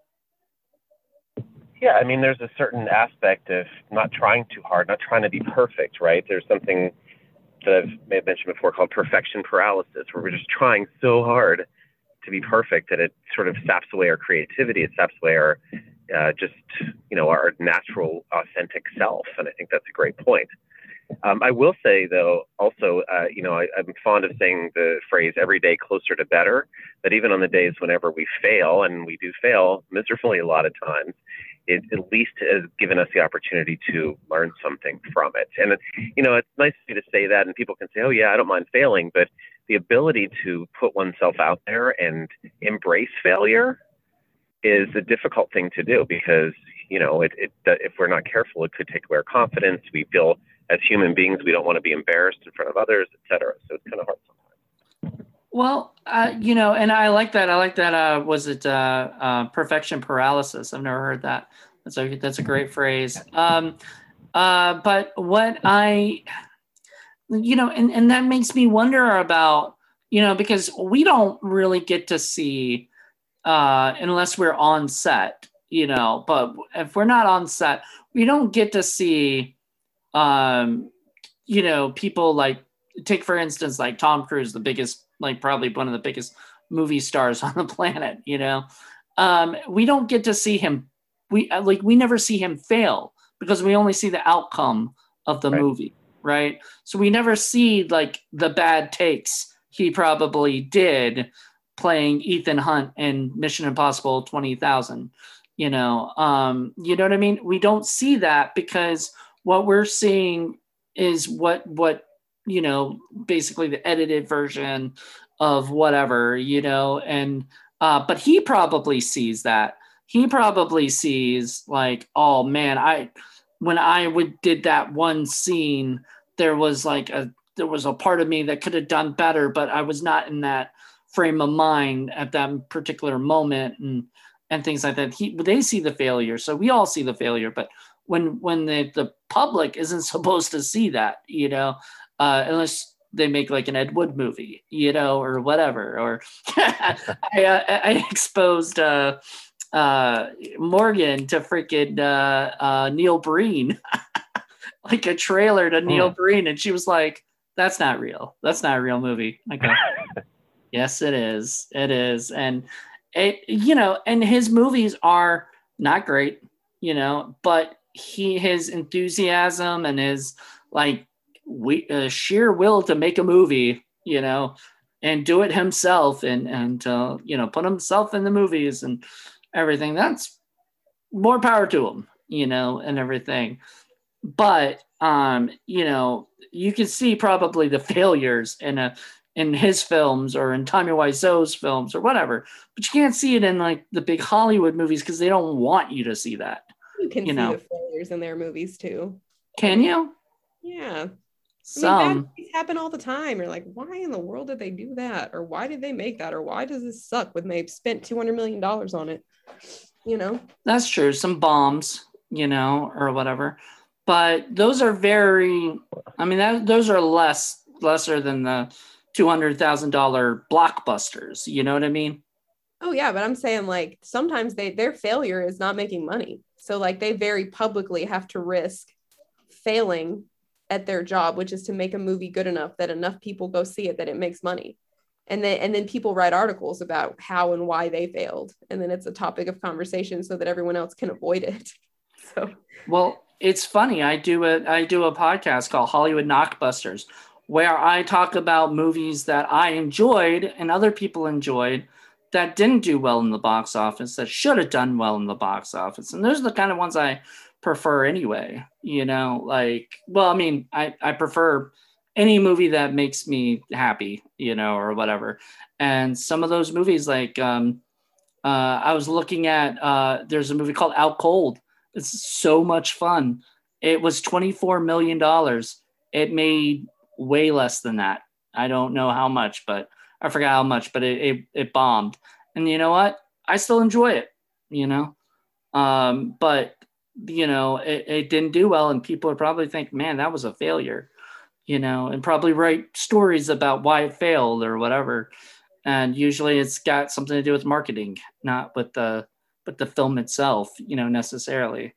Yeah, I mean, there's a certain aspect of not trying too hard, not trying to be perfect, right? There's something that I've may have mentioned before called perfection paralysis, where we're just trying so hard to be perfect that it sort of saps away our creativity. It saps away our uh, just, you know, our natural, authentic self. And I think that's a great point. Um, I will say, though, also, uh, you know, I, I'm fond of saying the phrase every day closer to better, that even on the days whenever we fail, and we do fail miserably a lot of times, it at least has given us the opportunity to learn something from it. And, you know, it's nice for you to say that, and people can say, oh, yeah, I don't mind failing, but the ability to put oneself out there and embrace failure is a difficult thing to do because, you know, it, it if we're not careful, it could take away our confidence. We feel as human beings, we don't want to be embarrassed in front of others, et cetera. So it's kind of hard sometimes. Well, uh, you know, and I like that. I like that. Uh, was it uh, uh, perfection paralysis? I've never heard that. That's a that's a great phrase. Um, uh, but what I, you know, and, and that makes me wonder about, you know, because we don't really get to see uh, unless we're on set, you know, but if we're not on set, we don't get to see, um, you know, people like, take for instance, like Tom Cruise, the biggest, like probably one of the biggest movie stars on the planet, you know, um, we don't get to see him. We like, we never see him fail because we only see the outcome of the Right. movie. Right. So we never see like the bad takes he probably did playing Ethan Hunt in Mission Impossible twenty thousand, you know, um, you know what I mean? We don't see that because what we're seeing is what, what, you know, basically the edited version of whatever, you know, and, uh, but he probably sees that. He probably sees like, oh man, I, when I would did that one scene, there was like a, there was a part of me that could have done better, but I was not in that frame of mind at that particular moment and, and things like that. He, they see the failure. So we all see the failure, but when, when the, the public isn't supposed to see that, you know, uh, unless they make like an Ed Wood movie, you know, or whatever, or I, uh, I exposed, uh, uh, Morgan to freaking, uh, uh, Neil Breen, like a trailer to Neil Hmm. Breen. And she was like, that's not real. That's not a real movie. I go, yes, it is. It is. And it, you know, and his movies are not great, you know, but he, his enthusiasm and his like we, uh, sheer will to make a movie, you know, and do it himself and, and, uh, you know, put himself in the movies and everything. That's more power to him, you know, and everything. But, um, you know, you can see probably the failures in a, in his films or in Tommy Wiseau's films or whatever, but you can't see it in like the big Hollywood movies because they don't want you to see that. You can You see know. the failures in their movies too. Can you? Yeah. I Some. mean, bad things happen all the time. You're like, why in the world did they do that? Or why did they make that? Or why does this suck when they've spent two hundred million dollars on it? You know? That's true. Some bombs, you know, or whatever. But those are very, I mean, that, those are less, lesser than the two hundred thousand dollars blockbusters. You know what I mean? Oh yeah, but I'm saying like sometimes they their failure is not making money. So like they very publicly have to risk failing at their job, which is to make a movie good enough that enough people go see it that it makes money. And then and then people write articles about how and why they failed. And then it's a topic of conversation so that everyone else can avoid it. So well, it's funny. I do a I do a podcast called Hollywood Knockbusters, where I talk about movies that I enjoyed and other people enjoyed that didn't do well in the box office, that should have done well in the box office. And those are the kind of ones I prefer anyway. You know, like, well, I mean, I, I prefer any movie that makes me happy, you know, or whatever. And some of those movies, like um, uh, I was looking at, uh, there's a movie called Out Cold. It's so much fun. It was twenty-four million dollars. It made way less than that. I don't know how much, but I forgot how much, but it, it, it bombed. And you know what? I still enjoy it, you know? Um, but, you know, it, it didn't do well. And people would probably think, man, that was a failure, you know, and probably write stories about why it failed or whatever. And usually it's got something to do with marketing, not with the, with the film itself, you know, necessarily.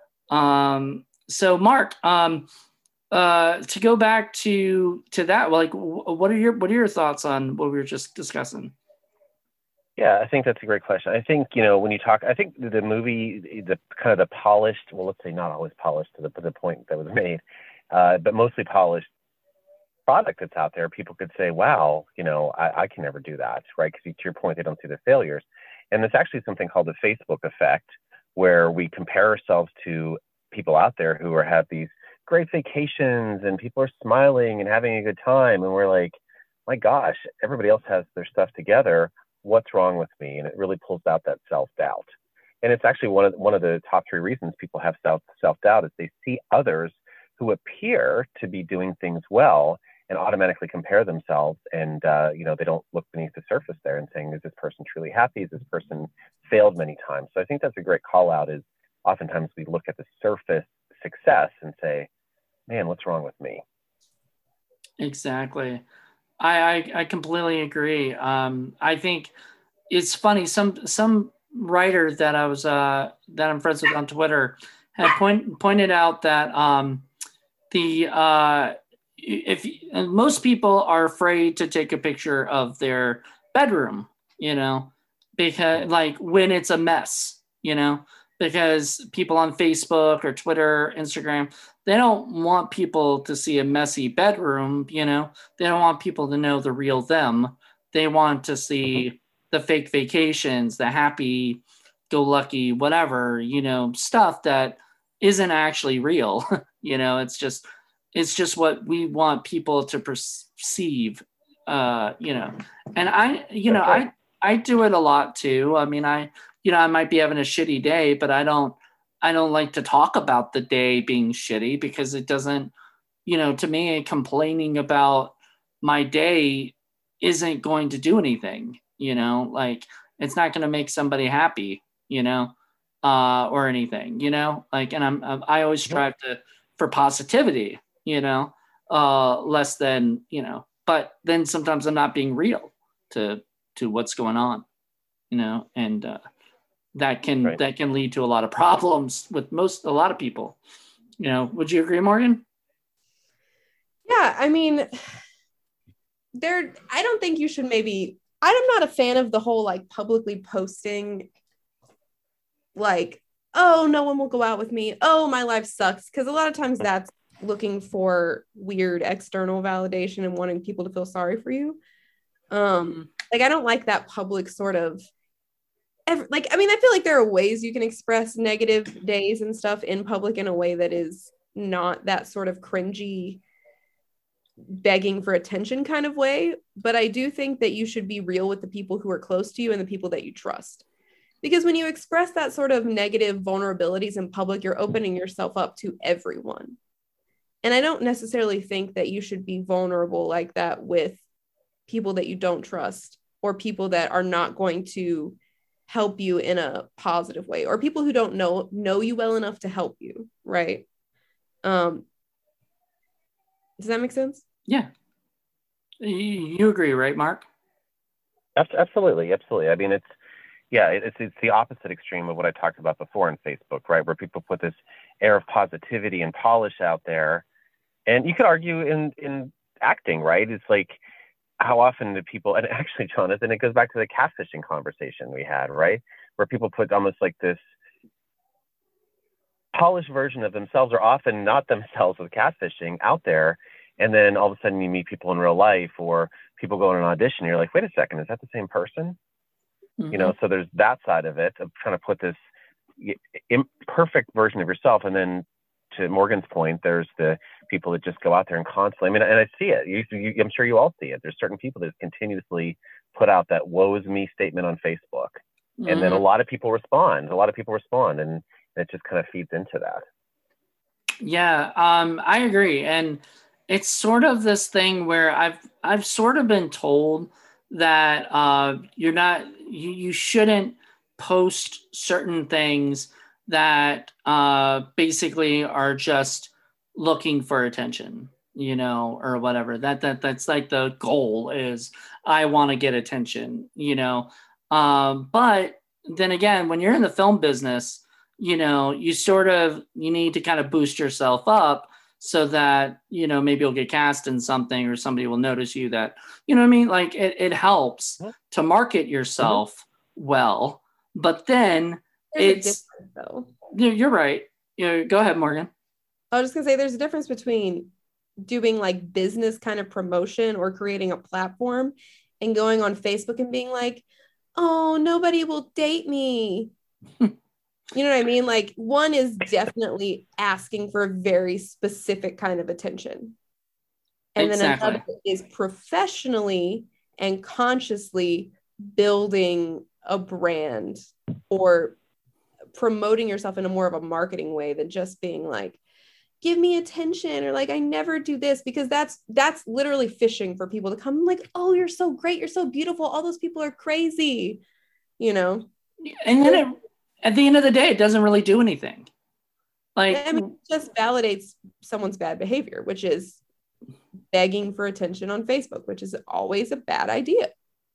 Um, so Mark, um, uh, to go back to, to that, like, what are your, what are your thoughts on what we were just discussing? Yeah, I think that's a great question. I think, you know, when you talk, I think the movie, the kind of the polished, well, let's say not always polished to the, to the point that was made, uh, but mostly polished product that's out there, people could say, wow, you know, I, I can never do that, right? Because to your point, they don't see the failures. And there's actually something called the Facebook effect, where we compare ourselves to people out there who are have these great vacations and people are smiling and having a good time. And we're like, my gosh, everybody else has their stuff together. What's wrong with me? And it really pulls out that self-doubt. And it's actually one of one of the top three reasons people have self self-doubt is they see others who appear to be doing things well and automatically compare themselves. And, uh, you know, they don't look beneath the surface there and saying, is this person truly happy? Is this person failed many times? So I think that's a great call out, is oftentimes we look at the surface success and say, man, what's wrong with me? Exactly. I, I, I completely agree. Um, I think it's funny. Some, some writer that I was, uh, that I'm friends with on Twitter had point, pointed out that, um, the, uh, if most people are afraid to take a picture of their bedroom, you know, because like when it's a mess, you know, because people on Facebook or Twitter, Instagram, they don't want people to see a messy bedroom, you know, they don't want people to know the real them. They want to see the fake vacations, the happy go lucky, whatever, you know, stuff that isn't actually real. You know, it's just, it's just what we want people to perceive, uh, you know, and I, you know, I, I do it a lot too. I mean, I, you know, I might be having a shitty day, but I don't, I don't like to talk about the day being shitty because it doesn't, you know, to me, complaining about my day isn't going to do anything, you know, like it's not going to make somebody happy, you know, uh, or anything, you know, like, and I'm, I'm I always strive to, for positivity, you know, uh, less than, you know, but then sometimes I'm not being real to, to what's going on, you know, and, uh, that can, right. that can lead to a lot of problems with most, a lot of people, you know. Would you agree, Morgan? Yeah. I mean, there, I don't think you should maybe, I'm not a fan of the whole, like, publicly posting, like, oh, no one will go out with me. Oh, my life sucks. Because a lot of times that's looking for weird external validation and wanting people to feel sorry for you. Um, like, I don't like that public sort of, every, like, I mean, I feel like there are ways you can express negative days and stuff in public in a way that is not that sort of cringy, begging for attention kind of way. But I do think that you should be real with the people who are close to you and the people that you trust. Because when you express that sort of negative vulnerabilities in public, you're opening yourself up to everyone. And I don't necessarily think that you should be vulnerable like that with people that you don't trust or people that are not going to help you in a positive way or people who don't know know you well enough to help you, right? Um, does that make sense? Yeah. You agree, right, Mark? Absolutely, absolutely. I mean, it's, yeah, it's it's the opposite extreme of what I talked about before on Facebook, right? Where people put this air of positivity and polish out there. And you could argue in, in acting, right? It's like, how often do people, and actually, Jonathan, it goes back to the catfishing conversation we had, right? Where people put almost like this polished version of themselves, or often not themselves with catfishing out there. And then all of a sudden you meet people in real life or people go on an audition. And you're like, wait a second, is that the same person? Mm-hmm. You know, so there's that side of it of trying to put this imperfect version of yourself. And then to Morgan's point, there's the people that just go out there and constantly, I mean, and I see it. You, you, I'm sure you all see it. There's certain people that continuously put out that woe is me statement on Facebook. Mm-hmm. And then a lot of people respond. A lot of people respond. And it just kind of feeds into that. Yeah, um, I agree. And it's sort of this thing where I've I've sort of been told that uh, you're not, you, you shouldn't post certain things that uh, basically are just looking for attention, you know, or whatever. That that that's like the goal is I want to get attention, you know. Um, but then again, when you're in the film business, you know, you sort of you need to kind of boost yourself up so that, you know, maybe you'll get cast in something or somebody will notice you that, you know what I mean? Like it, it helps mm-hmm. to market yourself mm-hmm. well, but then There's it's, though. You're right. You know, go ahead, Morgan. I was just gonna say there's a difference between doing like business kind of promotion or creating a platform and going on Facebook and being like, oh, nobody will date me. You know what I mean? Like one is definitely asking for a very specific kind of attention. And Exactly. then another is professionally and consciously building a brand or promoting yourself in a more of a marketing way than just being like, give me attention, or like, I never do this, because that's that's literally fishing for people to come like, oh, you're so great, you're so beautiful, all those people are crazy, you know. And then it, at the end of the day, it doesn't really do anything. Like, I mean, it just validates someone's bad behavior, which is begging for attention on Facebook, which is always a bad idea.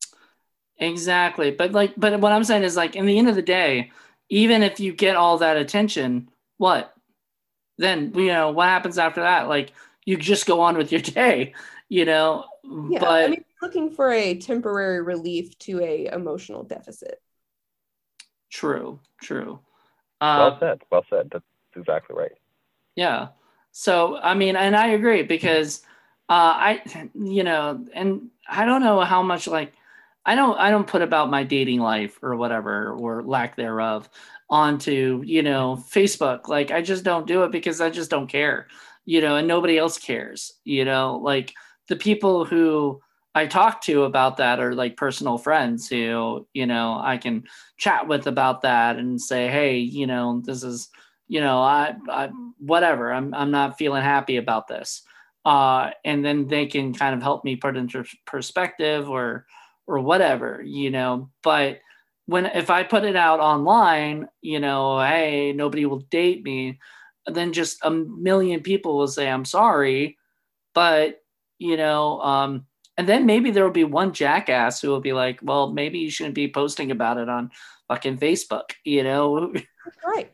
Exactly. But like, but what I'm saying is like, in the end of the day, even if you get all that attention, what? Then, you know, what happens after that? Like, you just go on with your day, you know? Yeah, but I mean, looking for a temporary relief to a emotional deficit. True, true. Well Uh, said. Well said. That's exactly right. yeah. So, I mean, and I agree because uh, I, you know, and I don't know how much like, I don't, I don't put about my dating life or whatever, or lack thereof onto, you know, Facebook. Like, I just don't do it because I just don't care, you know, and nobody else cares, you know, like the people who I talk to about that are like personal friends who, you know, I can chat with about that and say, hey, you know, this is, you know, I, I whatever, I'm, I'm not feeling happy about this. Uh, and then they can kind of help me put into perspective or, or whatever, you know, but when, if I put it out online, you know, hey, nobody will date me, then just a million people will say, I'm sorry. But, you know, um, and then maybe there will be one jackass who will be like, well, maybe you shouldn't be posting about it on fucking Facebook, you know? Right.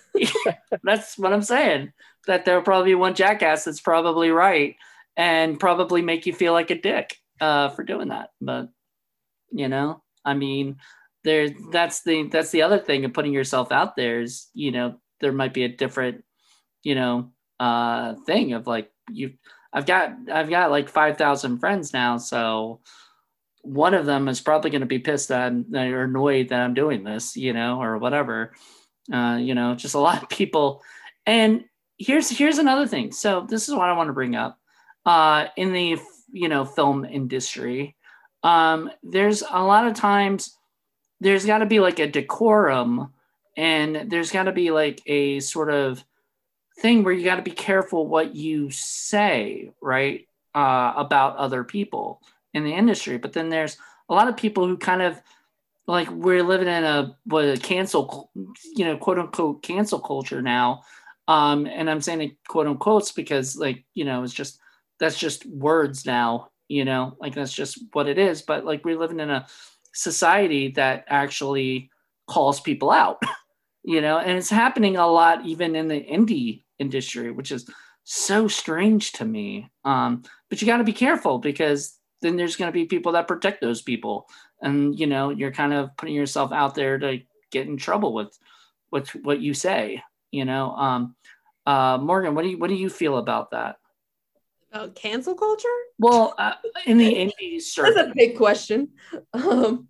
That's what I'm saying. That there'll probably be one jackass that's probably right and probably make you feel like a dick uh, for doing that. But, you know, I mean, there, that's the, that's the other thing of putting yourself out there is, you know, there might be a different, you know, uh, thing of like, you, I've got, I've got like five thousand friends now. So one of them is probably going to be pissed that I'm, or annoyed that I'm doing this, you know, or whatever, uh, you know, just a lot of people. And here's, here's another thing. So this is what I want to bring up, uh, in the, you know, film industry. Um, there's a lot of times there's got to be like a decorum, and there's got to be like a sort of thing where you got to be careful what you say, right, uh, about other people in the industry. But then there's a lot of people who kind of like, we're living in a what a cancel, you know, quote unquote cancel culture now. Um, and I'm saying it quote unquote because like, you know, it's just, that's just words now, you know, like that's just what it is. But like, we're living in a society that actually calls people out, you know, and it's happening a lot even in the indie industry, which is so strange to me. Um, but you got to be careful because then there's going to be people that protect those people, and you know, you're kind of putting yourself out there to get in trouble with with what you say, you know. um, uh, Morgan, what do you what do you feel about that? About cancel culture? Well, uh, in the indie circuit. That's a big question. Um,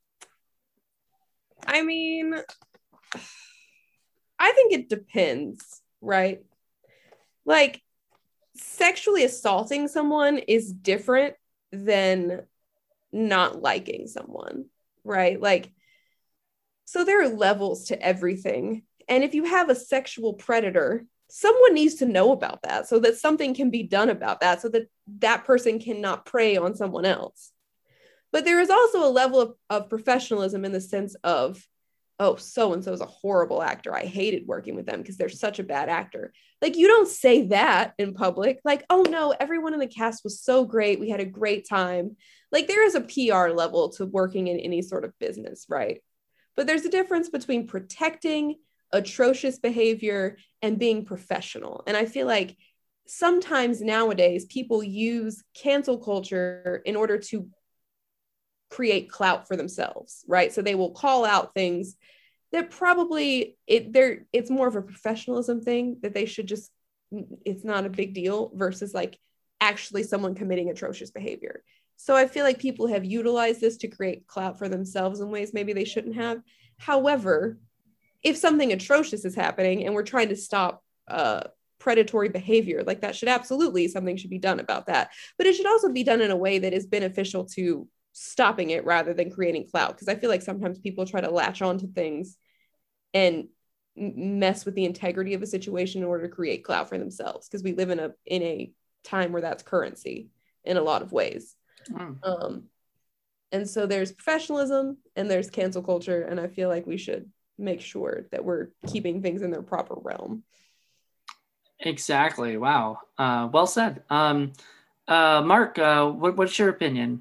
I mean, I think it depends, right? Like, sexually assaulting someone is different than not liking someone, right? Like, so there are levels to everything. And if you have a sexual predator, someone needs to know about that so that something can be done about that, so that that person cannot prey on someone else. But there is also a level of, of professionalism in the sense of, oh, so-and-so is a horrible actor, I hated working with them because they're such a bad actor. Like, you don't say that in public. Like, oh no, everyone in the cast was so great, we had a great time. Like, there is a P R level to working in any sort of business, right? But there's a difference between protecting atrocious behavior and being professional. And I feel like sometimes nowadays people use cancel culture in order to create clout for themselves, right? So they will call out things that probably it they're it's more of a professionalism thing that they should just it's not a big deal versus like actually someone committing atrocious behavior. So I feel like people have utilized this to create clout for themselves in ways maybe they shouldn't have. However, if something atrocious is happening and we're trying to stop uh, predatory behavior, like that should absolutely, something should be done about that. But it should also be done in a way that is beneficial to stopping it rather than creating clout. Because I feel like sometimes people try to latch onto things and mess with the integrity of a situation in order to create clout for themselves. Because we live in a in a time where that's currency in a lot of ways. Mm. Um, and so there's professionalism and there's cancel culture, and I feel like we should make sure that we're keeping things in their proper realm. Exactly. Wow. Uh, well said. Um, uh, Mark, uh, what, what's your opinion?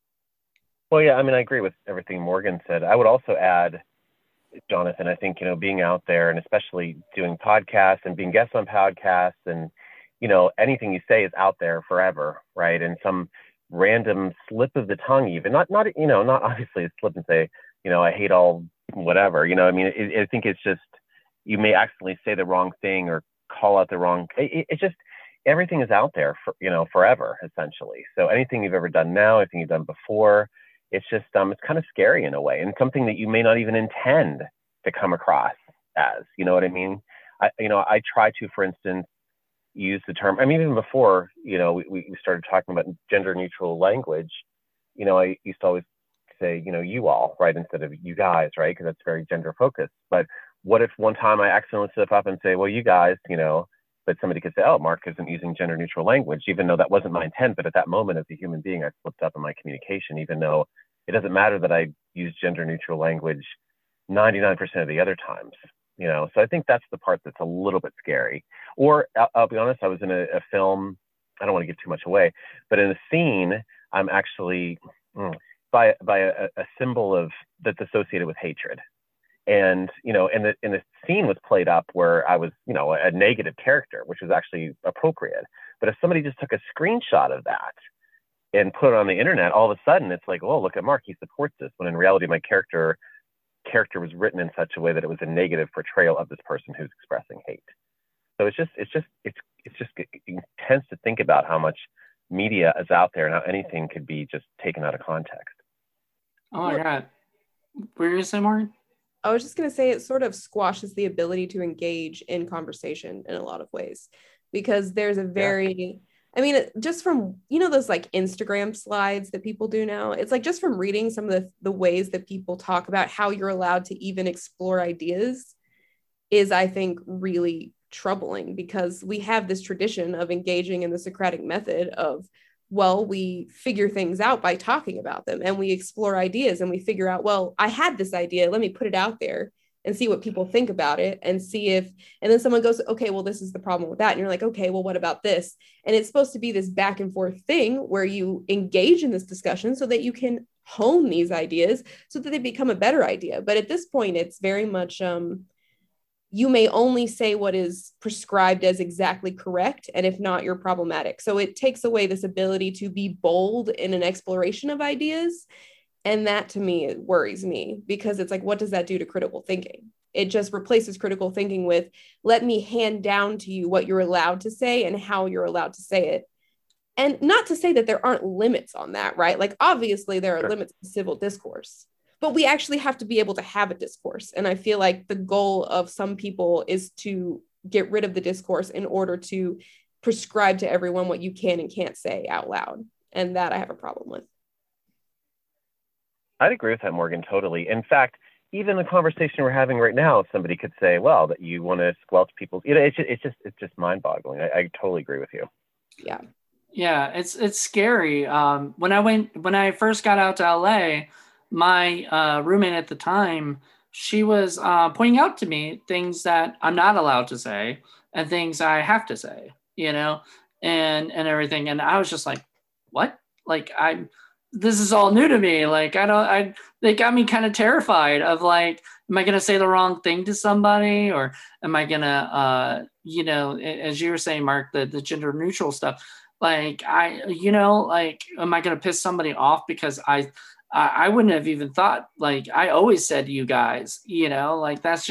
Well, yeah, I mean, I agree with everything Morgan said. I would also add, Jonathan, I think, you know, being out there and especially doing podcasts and being guests on podcasts and, you know, anything you say is out there forever, right? And some random slip of the tongue, even not, not, you know, not obviously a slip and say, you know, I hate all whatever, you know, I mean, it, I think it's just, you may accidentally say the wrong thing or call out the wrong, it, it just, everything is out there for, you know, forever, essentially. So anything you've ever done now, anything you've done before, it's just, um, it's kind of scary in a way, and something that you may not even intend to come across as, you know what I mean? I, you know, I try to, for instance, use the term, I mean, even before, you know, we, we started talking about gender neutral language, you know, I used to always say, you know, you all, right, instead of you guys, right? Because that's very gender focused. But what if one time I accidentally slip up and say, well, you guys, you know, but somebody could say, oh, Mark isn't using gender neutral language, even though that wasn't my intent. But at that moment, as a human being, I slipped up in my communication, even though it doesn't matter that I use gender neutral language ninety-nine percent of the other times, you know? So I think that's the part that's a little bit scary. Or I'll, I'll be honest, I was in a, a film, I don't want to give too much away, but in a scene, I'm actually mm, by, by a, a symbol of that's associated with hatred. And, you know, and the, and the scene was played up where I was, you know, a negative character, which was actually appropriate. But if somebody just took a screenshot of that and put it on the internet, all of a sudden it's like, oh, look at Mark, he supports this. When in reality, my character character was written in such a way that it was a negative portrayal of this person who's expressing hate. So it's just, it's just, it's, it's just intense to think about how much media is out there and how anything could be just taken out of context. Oh my God. Where are you saying, Maureen? I was just going to say it sort of squashes the ability to engage in conversation in a lot of ways, because there's a very, yeah. I mean, just from, you know, those like Instagram slides that people do now, it's like just from reading some of the, the ways that people talk about how you're allowed to even explore ideas is, I think, really troubling, because we have this tradition of engaging in the Socratic method of, well, we figure things out by talking about them, and we explore ideas and we figure out, well, I had this idea, let me put it out there and see what people think about it and see if, and then someone goes, okay, well, this is the problem with that. And you're like, okay, well, what about this? And it's supposed to be this back and forth thing where you engage in this discussion so that you can hone these ideas so that they become a better idea. But at this point, it's very much, um, you may only say what is prescribed as exactly correct. And if not, you're problematic. So it takes away this ability to be bold in an exploration of ideas. And that to me, it worries me, because it's like, what does that do to critical thinking? It just replaces critical thinking with, let me hand down to you what you're allowed to say and how you're allowed to say it. And not to say that there aren't limits on that, right? Like, obviously there are sure. limits to civil discourse, but we actually have to be able to have a discourse. And I feel like the goal of some people is to get rid of the discourse in order to prescribe to everyone what you can and can't say out loud. And that I have a problem with. I'd agree with that, Morgan, totally. In fact, even the conversation we're having right now, somebody could say, well, that you want to squelch people's, you know, it's just, it's just, it's just mind boggling. I, I totally agree with you. Yeah. Yeah. It's, it's scary. Um, when I went, when I first got out to L A, my uh, roommate at the time, she was uh, pointing out to me things that I'm not allowed to say and things I have to say, you know, and, and everything. And I was just like, what? Like, I'm, this is all new to me. Like, I don't, I, they got me kind of terrified of like, am I going to say the wrong thing to somebody, or am I going to, uh, you know, as you were saying, Mark, the, the gender neutral stuff, like I, you know, like, am I going to piss somebody off because I, I, I wouldn't have even thought, like, I always said you guys, you know, like, that's just,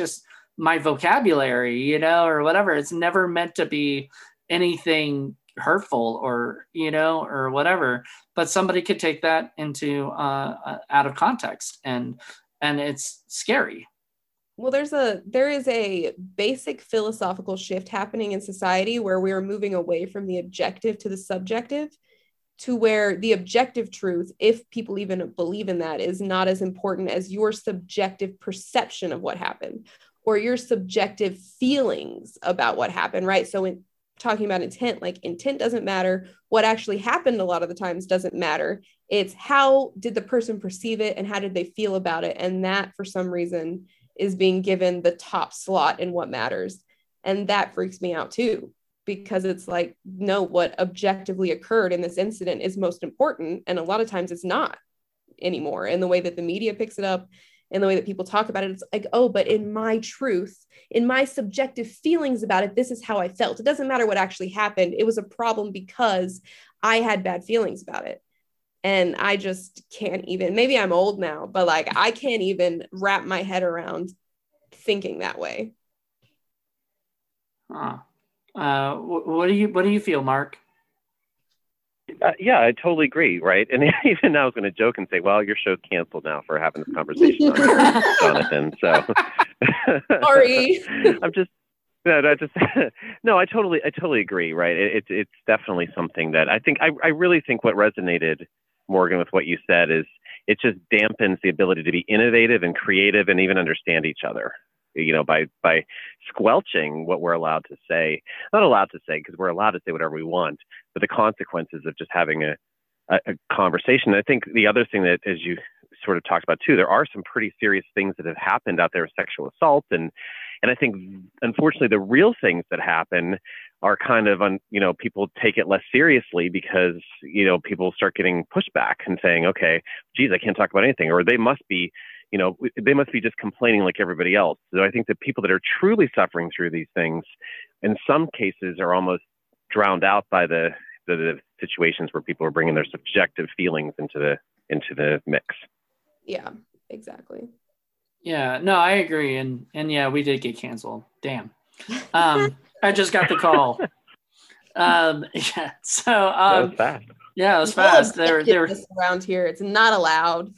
my vocabulary, you know, or whatever. It's never meant to be anything hurtful or, you know, or whatever, but somebody could take that into uh, out of context, and and it's scary. Well, there's a there is a basic philosophical shift happening in society where we are moving away from the objective to the subjective, to where the objective truth, if people even believe in that, is not as important as your subjective perception of what happened or your subjective feelings about what happened, right? So in talking about intent, like intent doesn't matter. What actually happened a lot of the times doesn't matter. It's how did the person perceive it and how did they feel about it? And that, for some reason, is being given the top slot in what matters. And that freaks me out too, because it's like, no, what objectively occurred in this incident is most important. And a lot of times it's not anymore. And the way that the media picks it up and the way that people talk about it, it's like, oh, but in my truth, in my subjective feelings about it, this is how I felt. It doesn't matter what actually happened. It was a problem because I had bad feelings about it. And I just can't even, maybe I'm old now, but like, I can't even wrap my head around thinking that way. Huh. Uh, what do you, what do you feel, Mark? Uh, yeah, I totally agree, right? And even now I was going to joke and say, well, your show's canceled now for having this conversation on here, Jonathan. So sorry. I'm just, no, no, just, no, I totally, I totally agree, right? It, it's, it's definitely something that I think, I, I really think what resonated, Morgan, with what you said is it just dampens the ability to be innovative and creative and even understand each other, you know, by, by squelching what we're allowed to say, not allowed to say, because we're allowed to say whatever we want, but the consequences of just having a, a, a conversation. I think the other thing that, as you sort of talked about too, there are some pretty serious things that have happened out there with sexual assault. And, and I think, unfortunately, the real things that happen are kind of, un, you know, people take it less seriously because, you know, people start getting pushback and saying, okay, geez, I can't talk about anything, or they must be, you know, they must be just complaining like everybody else. So I think the people that are truly suffering through these things, in some cases, are almost drowned out by the, the, the situations where people are bringing their subjective feelings into the into the mix. Yeah, exactly. Yeah, no, I agree. And, and yeah, we did get canceled. Damn. Um, I just got the call. Um, yeah. So, um, that was fast. Yeah, it was fast. They were, they were around here. It's not allowed.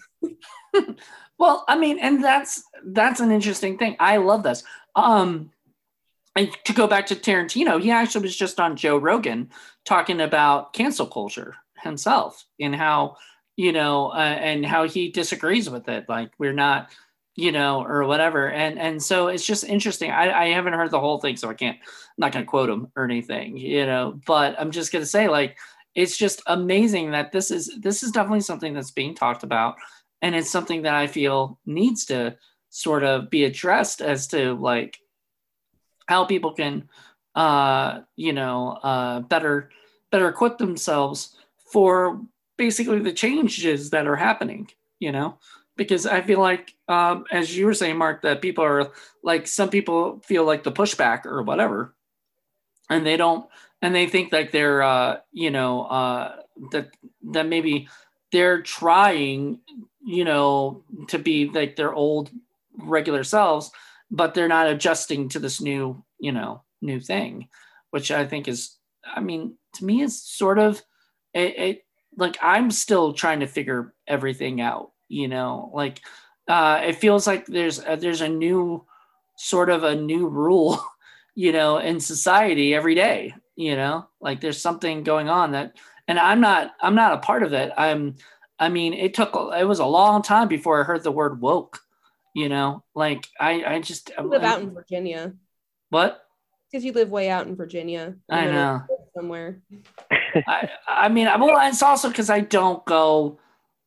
Well, I mean, and that's, that's an interesting thing. I love this. Um, and to go back to Tarantino, he actually was just on Joe Rogan talking about cancel culture himself and how, you know, uh, and how he disagrees with it. Like, we're not, you know, or whatever. And, and so it's just interesting. I, I haven't heard the whole thing, so I can't, I'm not going to quote him or anything, you know, but I'm just going to say, like, it's just amazing that this is, this is definitely something that's being talked about. And it's something that I feel needs to sort of be addressed as to, like, how people can, uh, you know, uh, better, better equip themselves for basically the changes that are happening, you know, because I feel like, um, as you were saying, Mark, that people are like, some people feel like the pushback or whatever, and they don't, and they think like they're, uh, you know, uh, that, that maybe they're trying, you know, to be like their old regular selves, but they're not adjusting to this new, you know, new thing, which I think is, I mean, to me, it's sort of, it, it like, I'm still trying to figure everything out, you know, like, uh, it feels like there's, a, there's a new sort of a new rule, you know, in society every day, you know, like there's something going on that, and I'm not, I'm not a part of it. I'm, I mean, it took, it was a long time before I heard the word woke. You know, like I, I just you live I, out in Virginia. What? Because you live way out in Virginia. I know. Somewhere. I, I mean, well, it's also because I don't go,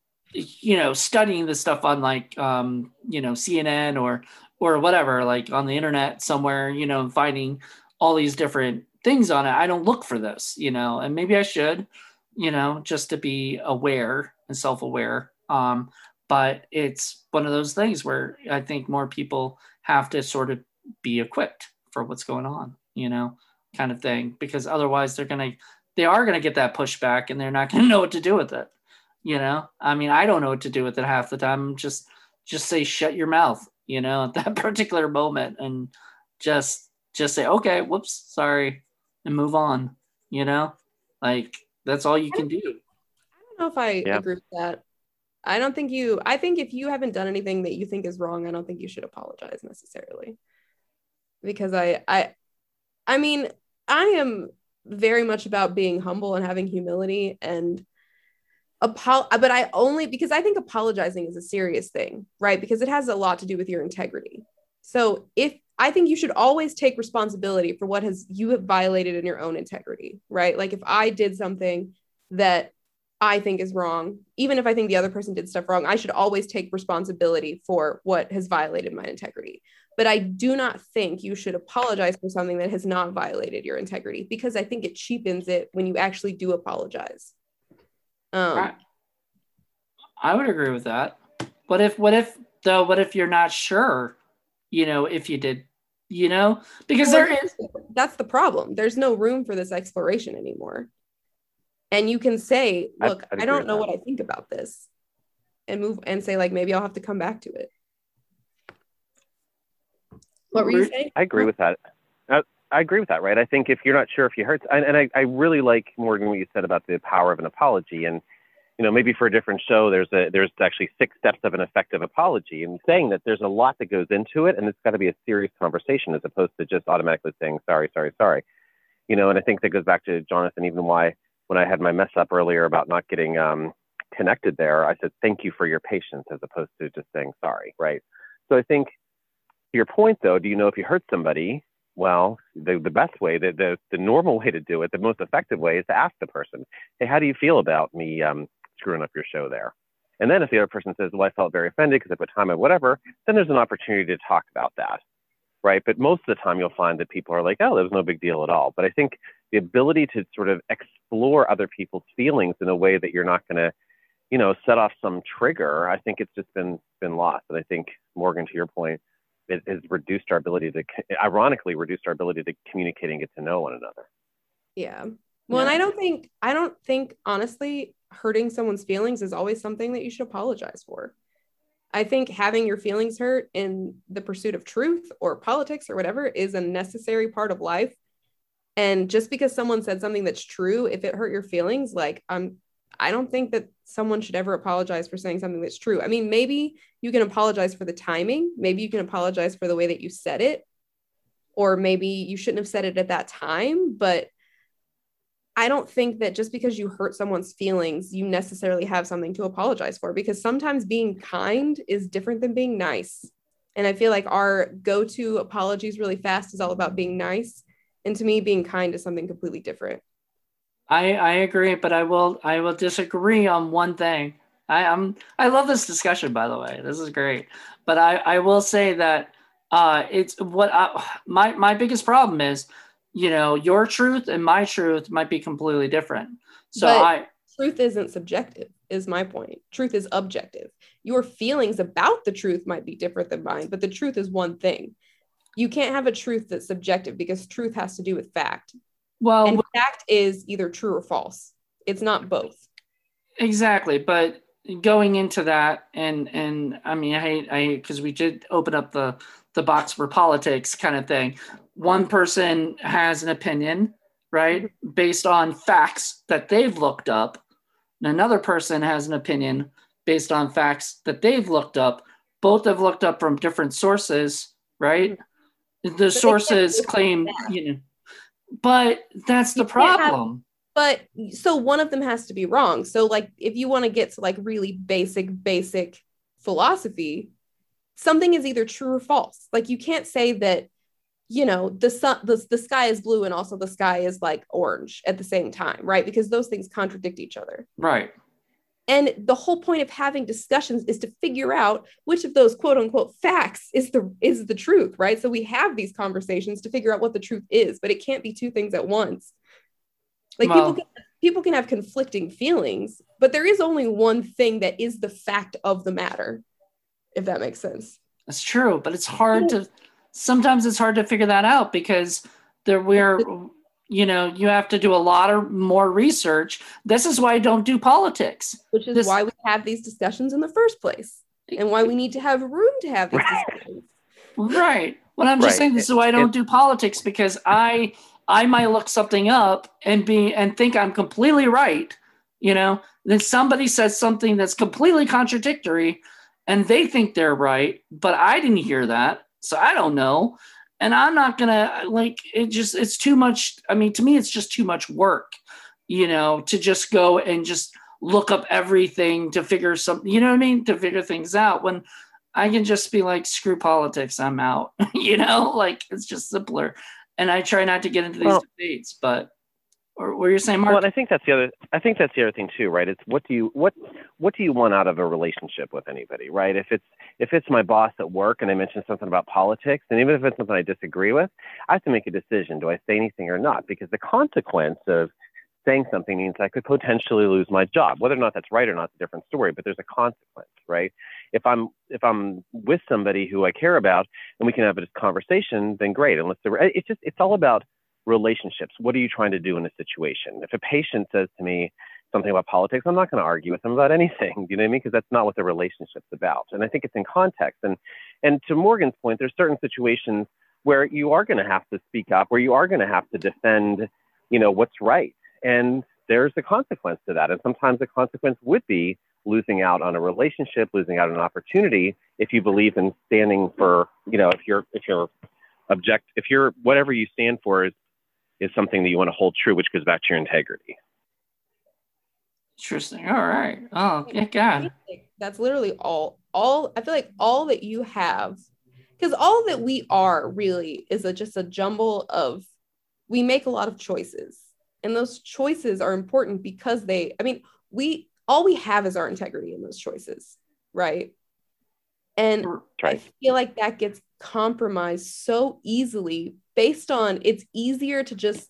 you know, studying this stuff on like, um, you know, C N N or or whatever, like on the internet somewhere, you know, finding all these different things on it. I don't look for this, you know, and maybe I should, you know, just to be aware and self-aware. Um, But it's one of those things where I think more people have to sort of be equipped for what's going on, you know, kind of thing, because otherwise they're going to, they are going to get that pushback and they're not going to know what to do with it. You know, I mean, I don't know what to do with it half the time. Just, just say, shut your mouth, you know, at that particular moment, and just just say, okay, whoops, sorry, and move on, you know, like that's all you can do. I don't know if I Yeah. agree with that. I don't think you, I think if you haven't done anything that you think is wrong, I don't think you should apologize necessarily. Because I, I, I mean, I am very much about being humble and having humility and apo- but I only, because I think apologizing is a serious thing, right? Because it has a lot to do with your integrity. So if, I think you should always take responsibility for what has you have violated in your own integrity, right? Like if I did something that I think is wrong, even if I think the other person did stuff wrong, I should always take responsibility for what has violated my integrity. But I do not think you should apologize for something that has not violated your integrity, because I think it cheapens it when you actually do apologize. Um, I, I would agree with that. What if, what if though, what if you're not sure, you know, if you did, you know, because well, there is, that's the problem. There's no room for this exploration anymore. And you can say, look, I'd I agree don't with know that. what I think about this, and move and say, like, maybe I'll have to come back to it. What were you saying? I agree with that. I, I agree with that, right? I think if you're not sure if you hurt, and, and I, I really like, Morgan, what you said about the power of an apology. And, you know, maybe for a different show, there's a there's actually six steps of an effective apology, and saying that there's a lot that goes into it, and it's got to be a serious conversation as opposed to just automatically saying sorry, sorry, sorry. You know, and I think that goes back to Jonathan, even why when I had my mess up earlier about not getting um, connected there, I said thank you for your patience as opposed to just saying sorry, right? So I think, to your point though, do you know if you hurt somebody? Well, the, the best way, the, the the normal way to do it, the most effective way is to ask the person, hey, how do you feel about me um, screwing up your show there? And then if the other person says, well, I felt very offended because I put time or whatever, then there's an opportunity to talk about that, right? But most of the time you'll find that people are like, oh, that was no big deal at all. But I think the ability to sort of explore other people's feelings in a way that you're not going to, you know, set off some trigger, I think it's just been been lost. And I think, Morgan, to your point, it has reduced our ability to, ironically, reduced our ability to communicate and get to know one another. Yeah. Well, Yeah. and I don't think, I don't think, honestly, hurting someone's feelings is always something that you should apologize for. I think having your feelings hurt in the pursuit of truth or politics or whatever is a necessary part of life. And just because someone said something that's true, if it hurt your feelings, like I'm, I don't think that someone should ever apologize for saying something that's true. I mean, maybe you can apologize for the timing. Maybe you can apologize for the way that you said it, or maybe you shouldn't have said it at that time. But I don't think that just because you hurt someone's feelings, you necessarily have something to apologize for, because sometimes being kind is different than being nice. And I feel like our go-to apologies really fast is all about being nice. And to me, being kind is something completely different. I, I agree, but I will I will disagree on one thing. I am I love this discussion, by the way. This is great. But I, I will say that uh, it's what I, my my biggest problem is, you know, your truth and my truth might be completely different. So But I truth isn't subjective, is my point. Truth is objective. Your feelings about the truth might be different than mine, but the truth is one thing. You can't have a truth that's subjective, because truth has to do with fact. well And fact is either true or false. It's not both. exactly, but going into that, and and I mean I hate I because we did open up the the box for politics kind of thing. One person has an opinion, right, based on facts that they've looked up, and another person has an opinion based on facts that they've looked up. Both have looked up from different sources, right? The sources claim, you know, but that's the You can't have- problem. But so one of them has to be wrong. So like, if you want to get to like really basic, basic philosophy, something is either true or false. Like you can't say that, you know, the sun, the, the sky is blue and also the sky is like orange at the same time, right? Because those things contradict each other. Right. And the whole point of having discussions is to figure out which of those quote unquote facts is the is the truth, right? So we have these conversations to figure out what the truth is, but it can't be two things at once. Like Well- people can, people can have conflicting feelings, but there is only one thing that is the fact of the matter, if that makes sense. That's true, but it's hard to sometimes it's hard to figure that out because there we're you know, you have to do a lot of more research. This is why I don't do politics. Which is This- why we have these discussions in the first place. and why we need to have room to have these Right. discussions. Right. Well, I'm just Right. saying this is why I don't do politics, because I I might look something up and be and think I'm completely right, you know. Then somebody says something that's completely contradictory, and they think they're right, but I didn't hear that, so I don't know, and I'm not gonna like it. Just it's too much. I mean, to me, it's just too much work, you know, to just go and just look up everything to figure something. You know what I mean? To figure things out when I can just be like, screw politics, I'm out. You know, like it's just simpler. And I try not to get into these Well, debates, but or what you're saying, Mark? Well, and I think that's the other. I think that's the other thing too, right? It's what do you what what do you want out of a relationship with anybody, right? If it's if it's my boss at work and I mention something about politics, and even if it's something I disagree with, I have to make a decision: do I say anything or not? Because the consequence of saying something means I could potentially lose my job. Whether or not that's right or not is a different story, but there's a consequence, right? If I'm if I'm with somebody who I care about and we can have a conversation, then great. Unless the it's just it's all about relationships. What are you trying to do in a situation? If a patient says to me something about politics, I'm not going to argue with them about anything. You know what I mean? Because that's not what the relationship's about. And I think it's in context. And and to Morgan's point, there's certain situations where you are going to have to speak up, where you are going to have to defend, you know, what's right. And there's a consequence to that. And sometimes the consequence would be losing out on a relationship, losing out on an opportunity if you believe in standing for, you know, if you're if you're object if you're whatever you stand for is is something that you want to hold true, which goes back to your integrity. Interesting. All right. Oh, yeah, God. That's literally all. All I feel like all that you have, because all that we are really is a, just a jumble of. We make a lot of choices, and those choices are important because they. I mean, we all we have is our integrity in those choices, right? And right. I feel like that gets compromised so easily based on it's easier to just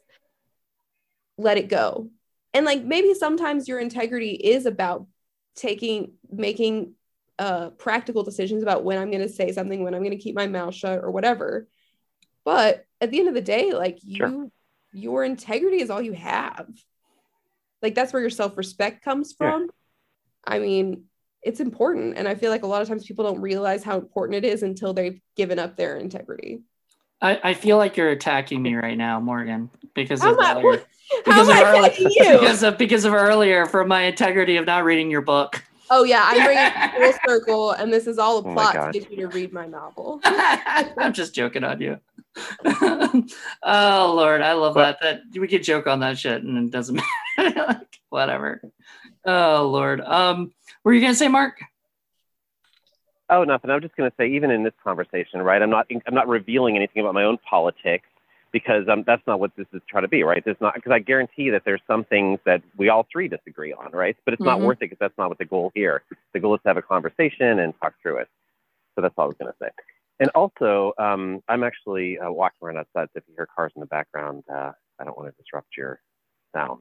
let it go. And like maybe sometimes your integrity is about taking, making uh, practical decisions about when I'm going to say something, when I'm going to keep my mouth shut or whatever. But at the end of the day, like you, sure. your integrity is all you have. Like that's where your self-respect comes from. Yeah. I mean, it's important. And I feel like a lot of times people don't realize how important it is until they've given up their integrity. I, I feel like you're attacking me right now, Morgan, because how of am earlier. I, Because how of am I earlier, attacking you? Because of because of earlier for my integrity of not reading your book. Oh yeah, I'm bringing it full circle, and this is all a Oh plot to get you to read my novel. I'm just joking on you. Oh Lord, I love what? that. That we could joke on that shit, and it doesn't matter. Like, whatever. Oh Lord. Um, were you gonna say, Mark? Oh, nothing. I'm just going to say, even in this conversation, right? I'm not. I'm not revealing anything about my own politics because um, that's not what this is trying to be, right? There's not because I guarantee that there's some things that we all three disagree on, right? But it's mm-hmm. not worth it because that's not what the goal here. The goal is to have a conversation and talk through it. So that's all I was going to say. And also, um, I'm actually uh, walking around outside, so if you hear cars in the background, uh, I don't want to disrupt your sound.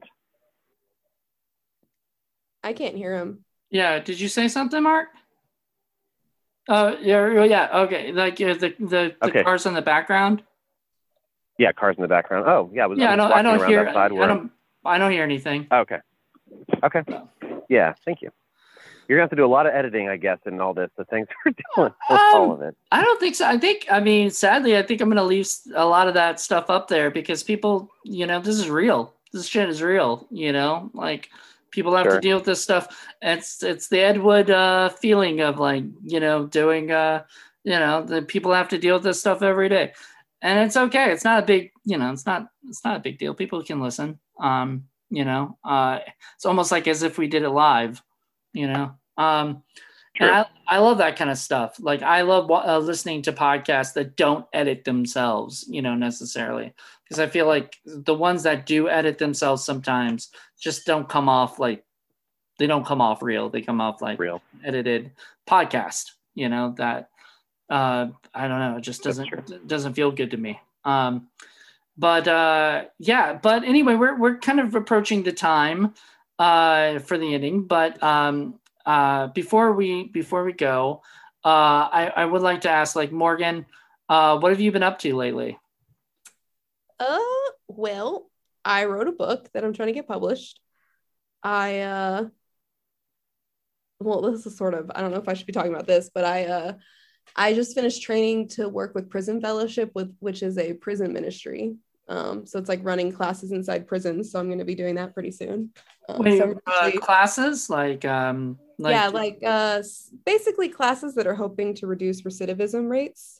I can't hear him. Yeah. Did you say something, Mark? Oh, uh, yeah, yeah, okay. Like uh, the the, the okay. cars in the background. Yeah, cars in the background. Oh, yeah. I was, yeah, I, was I don't. I don't hear. I don't. I don't hear anything. Oh, okay. Okay. Yeah. Thank you. You're gonna have to do a lot of editing, I guess, in all this. So thanks for doing um, all of it. I don't think so. I think. I mean, sadly, I think I'm gonna leave a lot of that stuff up there because people, you know, this is real. This shit is real. You know, like. People have sure. to deal with this stuff. It's it's the Ed Wood uh, feeling of like, you know, doing, uh, you know, the people have to deal with this stuff every day. And it's okay. It's not a big, you know, it's not it's not a big deal. People can listen. Um, you know, uh, it's almost like as if we did it live, you know. Um, and I, I love that kind of stuff. Like I love uh, listening to podcasts that don't edit themselves, you know, necessarily. Because I feel like the ones that do edit themselves sometimes just don't come off like they don't come off real. They come off like real edited podcast, you know, that uh, I don't know. It just doesn't doesn't feel good to me. Um, but uh, yeah, but anyway, we're we're kind of approaching the time uh, for the ending. But um, uh, before we before we go, uh, I, I would like to ask, like Morgan, uh, what have you been up to lately? Uh, well, I wrote a book that I'm trying to get published. I, uh, well, this is sort of, I don't know if I should be talking about this, but I uh I just finished training to work with Prison Fellowship, with which is a prison ministry. Um, so it's like running classes inside prisons. So I'm going to be doing that pretty soon. Um, Wait, so uh, actually, classes like um like yeah, like uh, basically classes that are hoping to reduce recidivism rates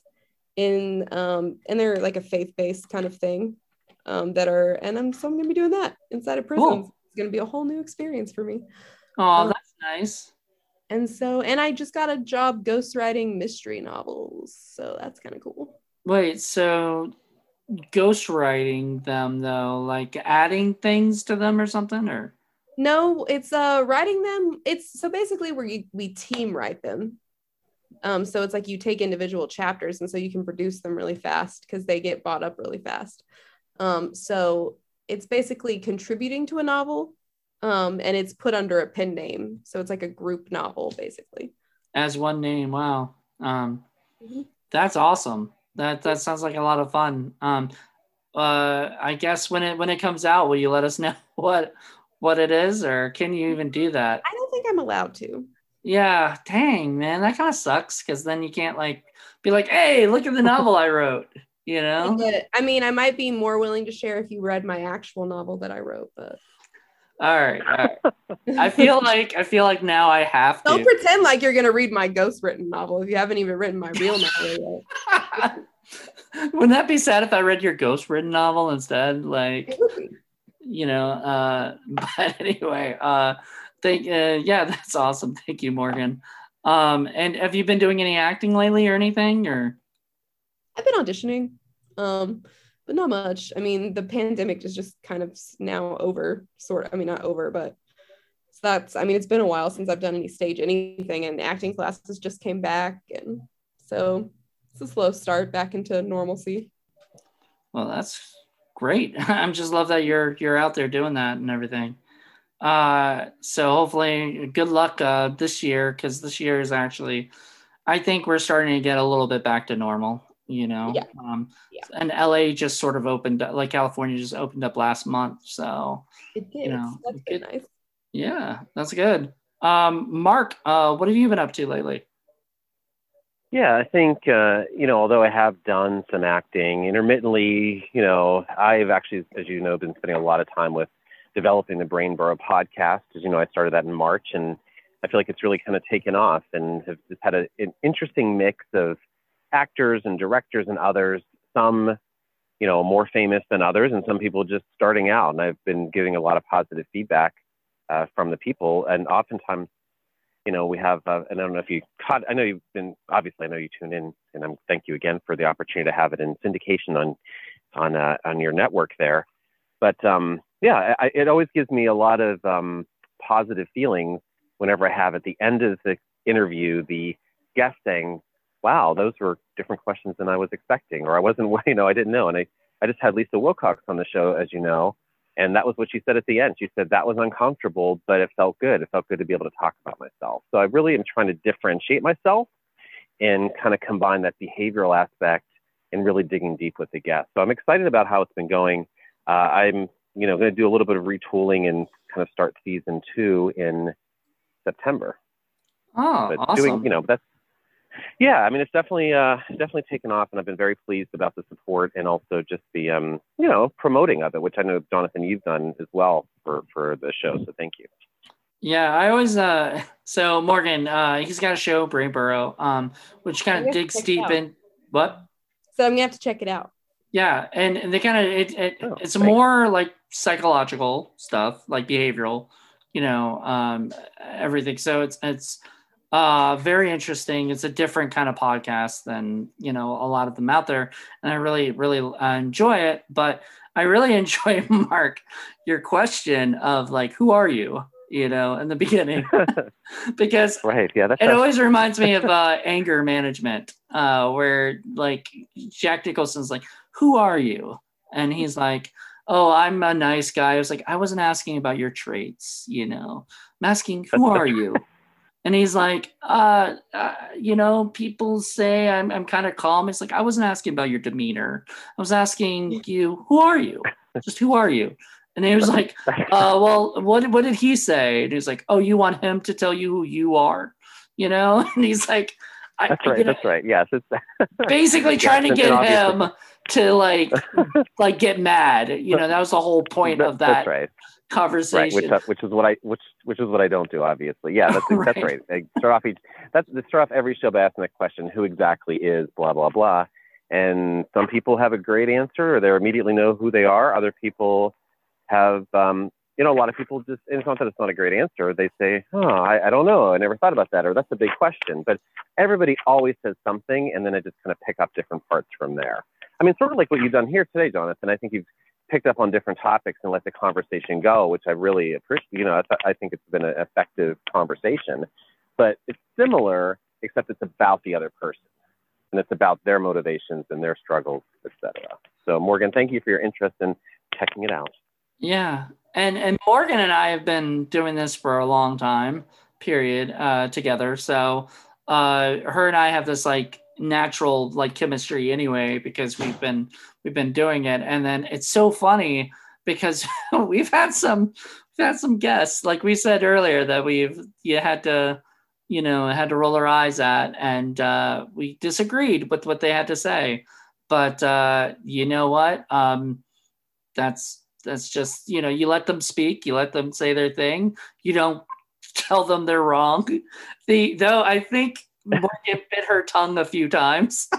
in um, and they're like a faith-based kind of thing um, that are, and I'm so I'm going to be doing that inside of prisons. Cool. It's going to be a whole new experience for me. Oh, Um, that's nice. and so, and I just got a job ghostwriting mystery novels. So that's kind of cool. Wait, so ghostwriting them though, like adding things to them or something, or No, it's uh writing them. It's so basically where you, we team write them. Um, so it's like you take individual chapters and so you can produce them really fast because they get bought up really fast. Um, so it's basically contributing to a novel, um, and it's put under a pen name. So it's like a group novel, basically. as one name. Wow. Um, Mhm. that's awesome. That that sounds like a lot of fun. Um, uh, I guess when it when it comes out, will you let us know what what it is, or can you even do that? I don't think I'm allowed to. Yeah, dang, man, that kind of sucks because then you can't like be like, hey, look at the novel I wrote, you know? But, I mean, I might be more willing to share if you read my actual novel that I wrote, but All right, all right. I feel like I feel like now I have don't to. pretend like you're gonna read my ghost written novel if you haven't even written my real novel yet. Wouldn't that be sad if I read your ghost written novel instead? Like, you know, uh, but anyway, uh, thank, uh, yeah, that's awesome. Thank you, Morgan. Um, and have you been doing any acting lately or anything, or? I've been auditioning, um, but not much. I mean, the pandemic is just kind of now over, sort of. I mean, not over, but so that's, I mean, it's been a while since I've done any stage anything, and acting classes just came back. And so it's a slow start back into normalcy. Well, that's great. I'm just love that you're you're out there doing that and everything. Uh, so hopefully, good luck uh, this year because this year is actually, I think we're starting to get a little bit back to normal. You know, Yeah. um, Yeah. and L A just sort of opened up, like California just opened up last month. So It did. you know, So that's been nice. yeah, that's good. Um, Mark, uh, what have you been up to lately? Yeah, I think, uh, you know, although I have done some acting intermittently, you know, I've actually, as you know, been spending a lot of time with developing the Brain Burrow podcast. As you know, I started that in March, and I feel like it's really kind of taken off and have just had a, an interesting mix of actors and directors and others, some, you know, more famous than others, and some people just starting out. And I've been giving a lot of positive feedback uh, from the people. And oftentimes, you know, we have, uh, and I don't know if you caught, I know you've been, obviously, I know you tune in, and I'm thank you again for the opportunity to have it in syndication on, on, uh, on your network there. But um, yeah, I, it always gives me a lot of um, positive feelings whenever I have at the end of the interview, the guest saying, wow, those were different questions than I was expecting, or I wasn't, you know, I didn't know. And I, I just had Lisa Wilcox on the show, as you know, and that was what she said at the end. She said that was uncomfortable, but it felt good. It felt good to be able to talk about myself. So I really am trying to differentiate myself and kind of combine that behavioral aspect and really digging deep with the guest. So I'm excited about how it's been going. Uh, I'm, you know, going to do a little bit of retooling and kind of start season two in September. Oh, but awesome. doing, you know, that's, yeah, I mean, it's definitely, uh, definitely taken off, and I've been very pleased about the support and also just the, um, you know, promoting of it, which I know, Jonathan, you've done as well for, for the show. So thank you. Yeah, I always, uh, so Morgan, uh, he's got a show, Brain Burrow, um, which kind I of guess digs check it deep out. in, what? So I'm gonna have to check it out. Yeah, and, and they kind of, it, it, Oh, it's thanks. more like psychological stuff, like behavioral, you know, um, everything. So it's, it's, uh, very interesting. It's a different kind of podcast than, you know, a lot of them out there. And I really, really uh, enjoy it, but I really enjoy, Mark, your question of like, who are you, you know, in the beginning, because Right. Yeah. That's it a- always reminds me of uh, anger management, uh, where like Jack Nicholson's like, who are you? And he's like, oh, I'm a nice guy. I was like, I wasn't asking about your traits, you know, I'm asking, who are you? And he's like, uh, uh, you know, people say I'm, I'm kind of calm. It's like, I wasn't asking about your demeanor. I was asking you, who are you? Just who are you? And he was like, uh, well, what, what did he say? And he was like, oh, you want him to tell you who you are, you know? And he's like, I, That's right. you know, That's right. Yes. It's basically yes, trying to and, get and him to like, like get mad. You know, that was the whole point of that that's right. conversation. Right, which uh, which is what I which which is what I don't do, obviously. Yeah, that's right. that's right. I start off each that's start off every show by asking the question, who exactly is blah blah blah. And some people have a great answer, or they immediately know who they are. Other people have, um, you know, a lot of people just, and it's not that it's not a great answer. They say, oh, I, I don't know. I never thought about that, or that's a big question. But everybody always says something, and then I just kind of pick up different parts from there. I mean, sort of like what you've done here today, Jonathan. I think you've picked up on different topics and let the conversation go, which I really appreciate. You know, I, th- I think it's been an effective conversation, but it's similar, except it's about the other person, and it's about their motivations and their struggles, et cetera. So Morgan, thank you for your interest in checking it out. Yeah. And, and Morgan and I have been doing this for a long time, period, uh, together. So uh, her and I have this like natural like chemistry anyway, because we've been, we've been doing it. And then it's so funny because we've had some, we've had some guests, like we said earlier, that we've, you had to, you know, had to roll our eyes at, and uh, we disagreed with what they had to say. But uh, you know what? Um, that's, that's just, you know, you let them speak, you let them say their thing. You don't tell them they're wrong. The, though I think Morgan bit her tongue a few times.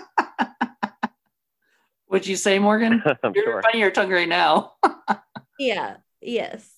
Would you say, Morgan? I'm You're sure. biting your tongue right now. Yeah. Yes.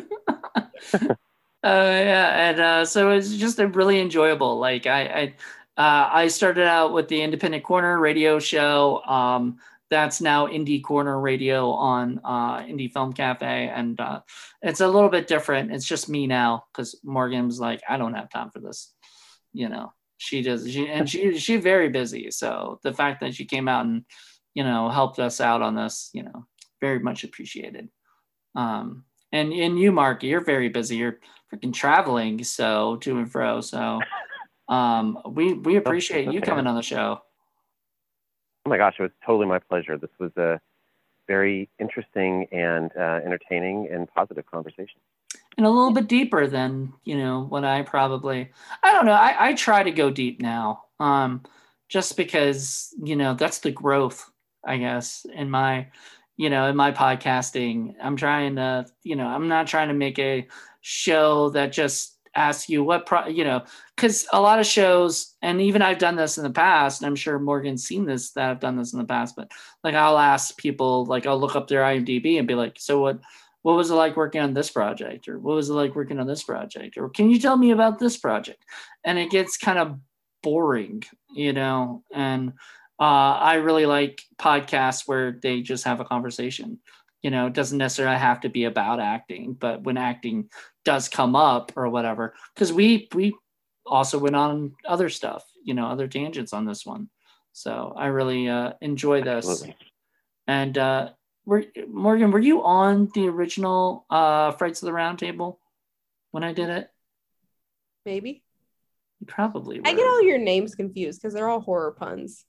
Uh, yeah, and uh, so it's just a really enjoyable. Like I, I, uh, I started out with the Independent Corner radio show. Um, that's now Indie Corner Radio on uh, Indie Film Cafe, and uh, it's a little bit different. It's just me now because Morgan's like, I don't have time for this. You know, she does, she, and she she's very busy. So the fact that she came out and, you know, helped us out on this, you know, very much appreciated. Um, and and you, Mark, you're very busy. You're freaking traveling, so to and fro. So um, we we appreciate you coming on the show. Oh my gosh, it was totally my pleasure. This was a very interesting and uh, entertaining and positive conversation. And a little bit deeper than, you know, what I probably, I don't know. I, I try to go deep now, um, just because, you know, that's the growth, I guess, in my, you know, in my podcasting. I'm trying to, you know, I'm not trying to make a show that just asks you what, pro, you know, because a lot of shows, and even I've done this in the past, and I'm sure Morgan's seen this, that I've done this in the past, but like I'll ask people, like I'll look up their I M D B and be like, so what, what was it like working on this project? Or what was it like working on this project? Or can you tell me about this project? And it gets kind of boring, you know, and uh, I really like podcasts where they just have a conversation. You know, it doesn't necessarily have to be about acting, but when acting does come up or whatever, because we we also went on other stuff, you know, other tangents on this one. So I really uh, enjoy this. Absolutely. And uh, were, Morgan, were you on the original uh, Frights of the Round Table when I did it? Maybe. You probably were. I get all your names confused because they're all horror puns.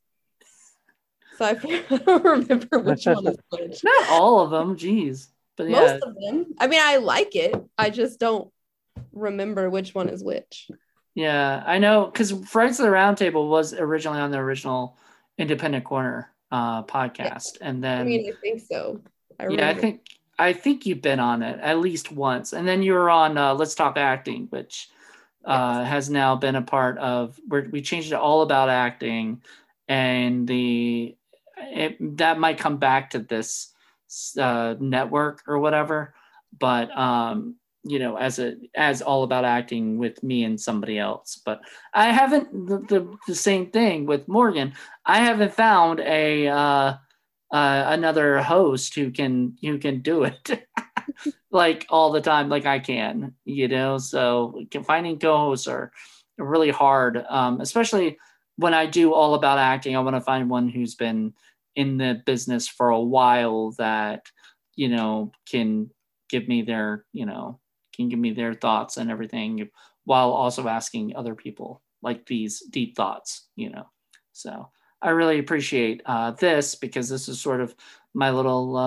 So I don't remember which one is which. Not all of them, geez. But yeah. Most of them. I mean, I like it. I just don't remember which one is which. Yeah, I know, because Frights of the Round Table was originally on the original Independent Corner uh, podcast, yeah. And then I mean, I think so. I yeah, I think I think you've been on it at least once, and then you were on uh, Let's Talk Acting, which uh, yes. has now been a part of where we changed it all about acting, and the it, that might come back to this uh, network or whatever, but um, you know, as a as all about acting with me and somebody else. But I haven't the, the, the same thing with Morgan. I haven't found a uh, uh, another host who can who can do it like all the time, like I can. You know, so finding co-hosts are really hard, um, especially when I do all about acting. I want to find one who's been in the business for a while that, you know, can give me their, you know, can give me their thoughts and everything while also asking other people like these deep thoughts, you know. So I really appreciate uh, this because this is sort of my little uh,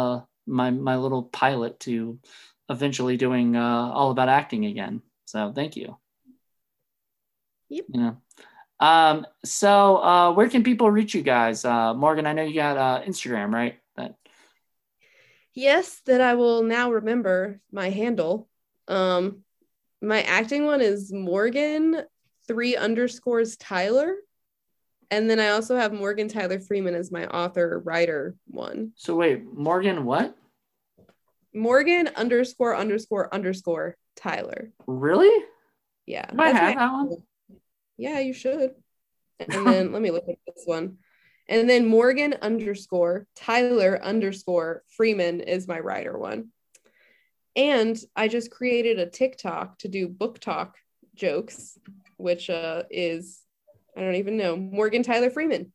my my little pilot to eventually doing uh, all about acting again. So thank you. Yep. Yeah. Um, so uh, where can people reach you guys? Uh, Morgan, I know you got uh, Instagram, right? That Yes, that I will now remember my handle. Um, my acting one is Morgan three underscores Tyler. And then I also have Morgan Tyler Freeman as my author writer one. So wait, Morgan, what? Morgan underscore underscore underscore Tyler. Really? Yeah. Do I that's have my- that one? Yeah, you should. And then let me look at this one. And then Morgan underscore Tyler underscore Freeman is my writer one. And I just created a TikTok to do book talk jokes, which uh, is, I don't even know, Morgan Tyler Freeman.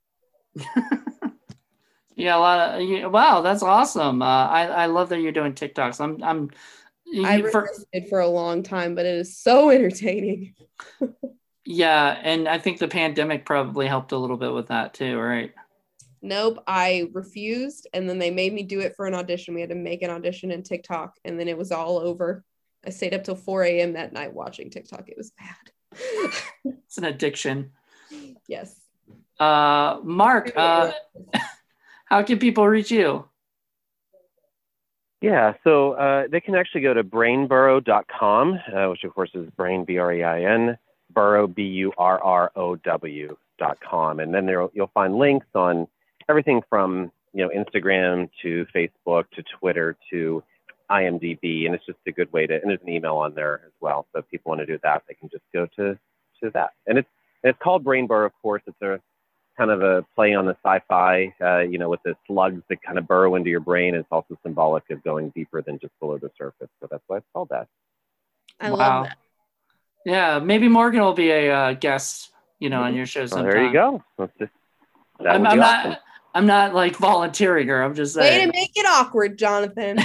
Yeah, a lot of yeah, wow, that's awesome. Uh, I I love that you're doing TikToks. I'm I'm. You, I for, resisted for a long time, but it is so entertaining. yeah, and I think the pandemic probably helped a little bit with that too, right? Nope, I refused, and then they made me do it for an audition. We had to make an audition in TikTok, and then it was all over. I stayed up till four a.m. that night watching TikTok. It was bad. It's an addiction. Yes. Uh, Mark, uh, how can people reach you? Yeah, so uh, they can actually go to brain burrow dot com, uh, which of course is brain, B R E I N, burrow, B U R R O W dot com. And then there you'll find links on everything from, you know, Instagram to Facebook to Twitter to I M D B. And it's just a good way to, and there's an email on there as well. So if people want to do that, they can just go to, to that. And it's, it's called Brain Burrow, of course. It's a kind of a play on the sci-fi, uh, you know, with the slugs that kind of burrow into your brain. It's also symbolic of going deeper than just below the surface. So that's why it's called that. I Wow. love that. Yeah, maybe Morgan will be a uh, guest, you know, on your show Well, sometime. there you go. That's just, that I'm, would I'm be not. awesome. I'm not like volunteering her. I'm just Way saying. to make it awkward, Jonathan.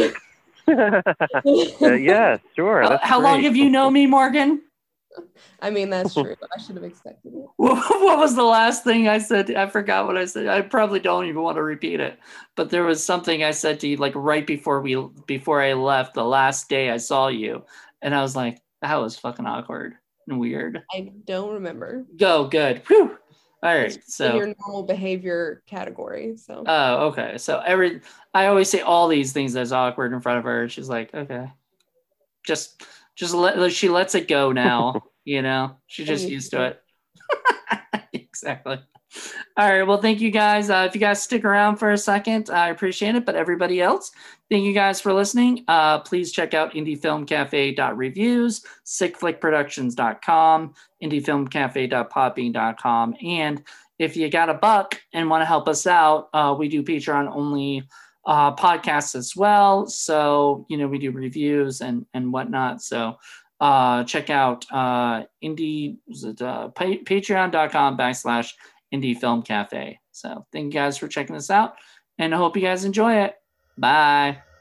uh, yeah, sure. How, That's how long great. have you known me, Morgan? I mean, that's true. I should have expected it. What was the last thing I said? I forgot what I said. I probably don't even want to repeat it. But there was something I said to you like right before we before I left, the last day I saw you, and I was like, that was fucking awkward and weird. I don't remember. Go good. Whew. All right. In So. your normal behavior category. So. Oh, okay. So every I always say all these things that's awkward in front of her. She's like, okay, just just let she lets it go now. You know, she's just used to it. Exactly. All right. Well, thank you guys. Uh, if you guys stick around for a second, I appreciate it. But everybody else, thank you guys for listening. Uh, please check out indie film cafe dot reviews, sick flick productions dot com, indie film cafe dot podbean dot com. And if you got a buck and want to help us out, uh, we do Patreon only uh, podcasts as well. So, you know, we do reviews and, and whatnot. So, Uh, check out uh, indie, was it, uh, pa- patreon.com backslash indie film cafe. So thank you guys for checking this out and I hope you guys enjoy it. Bye.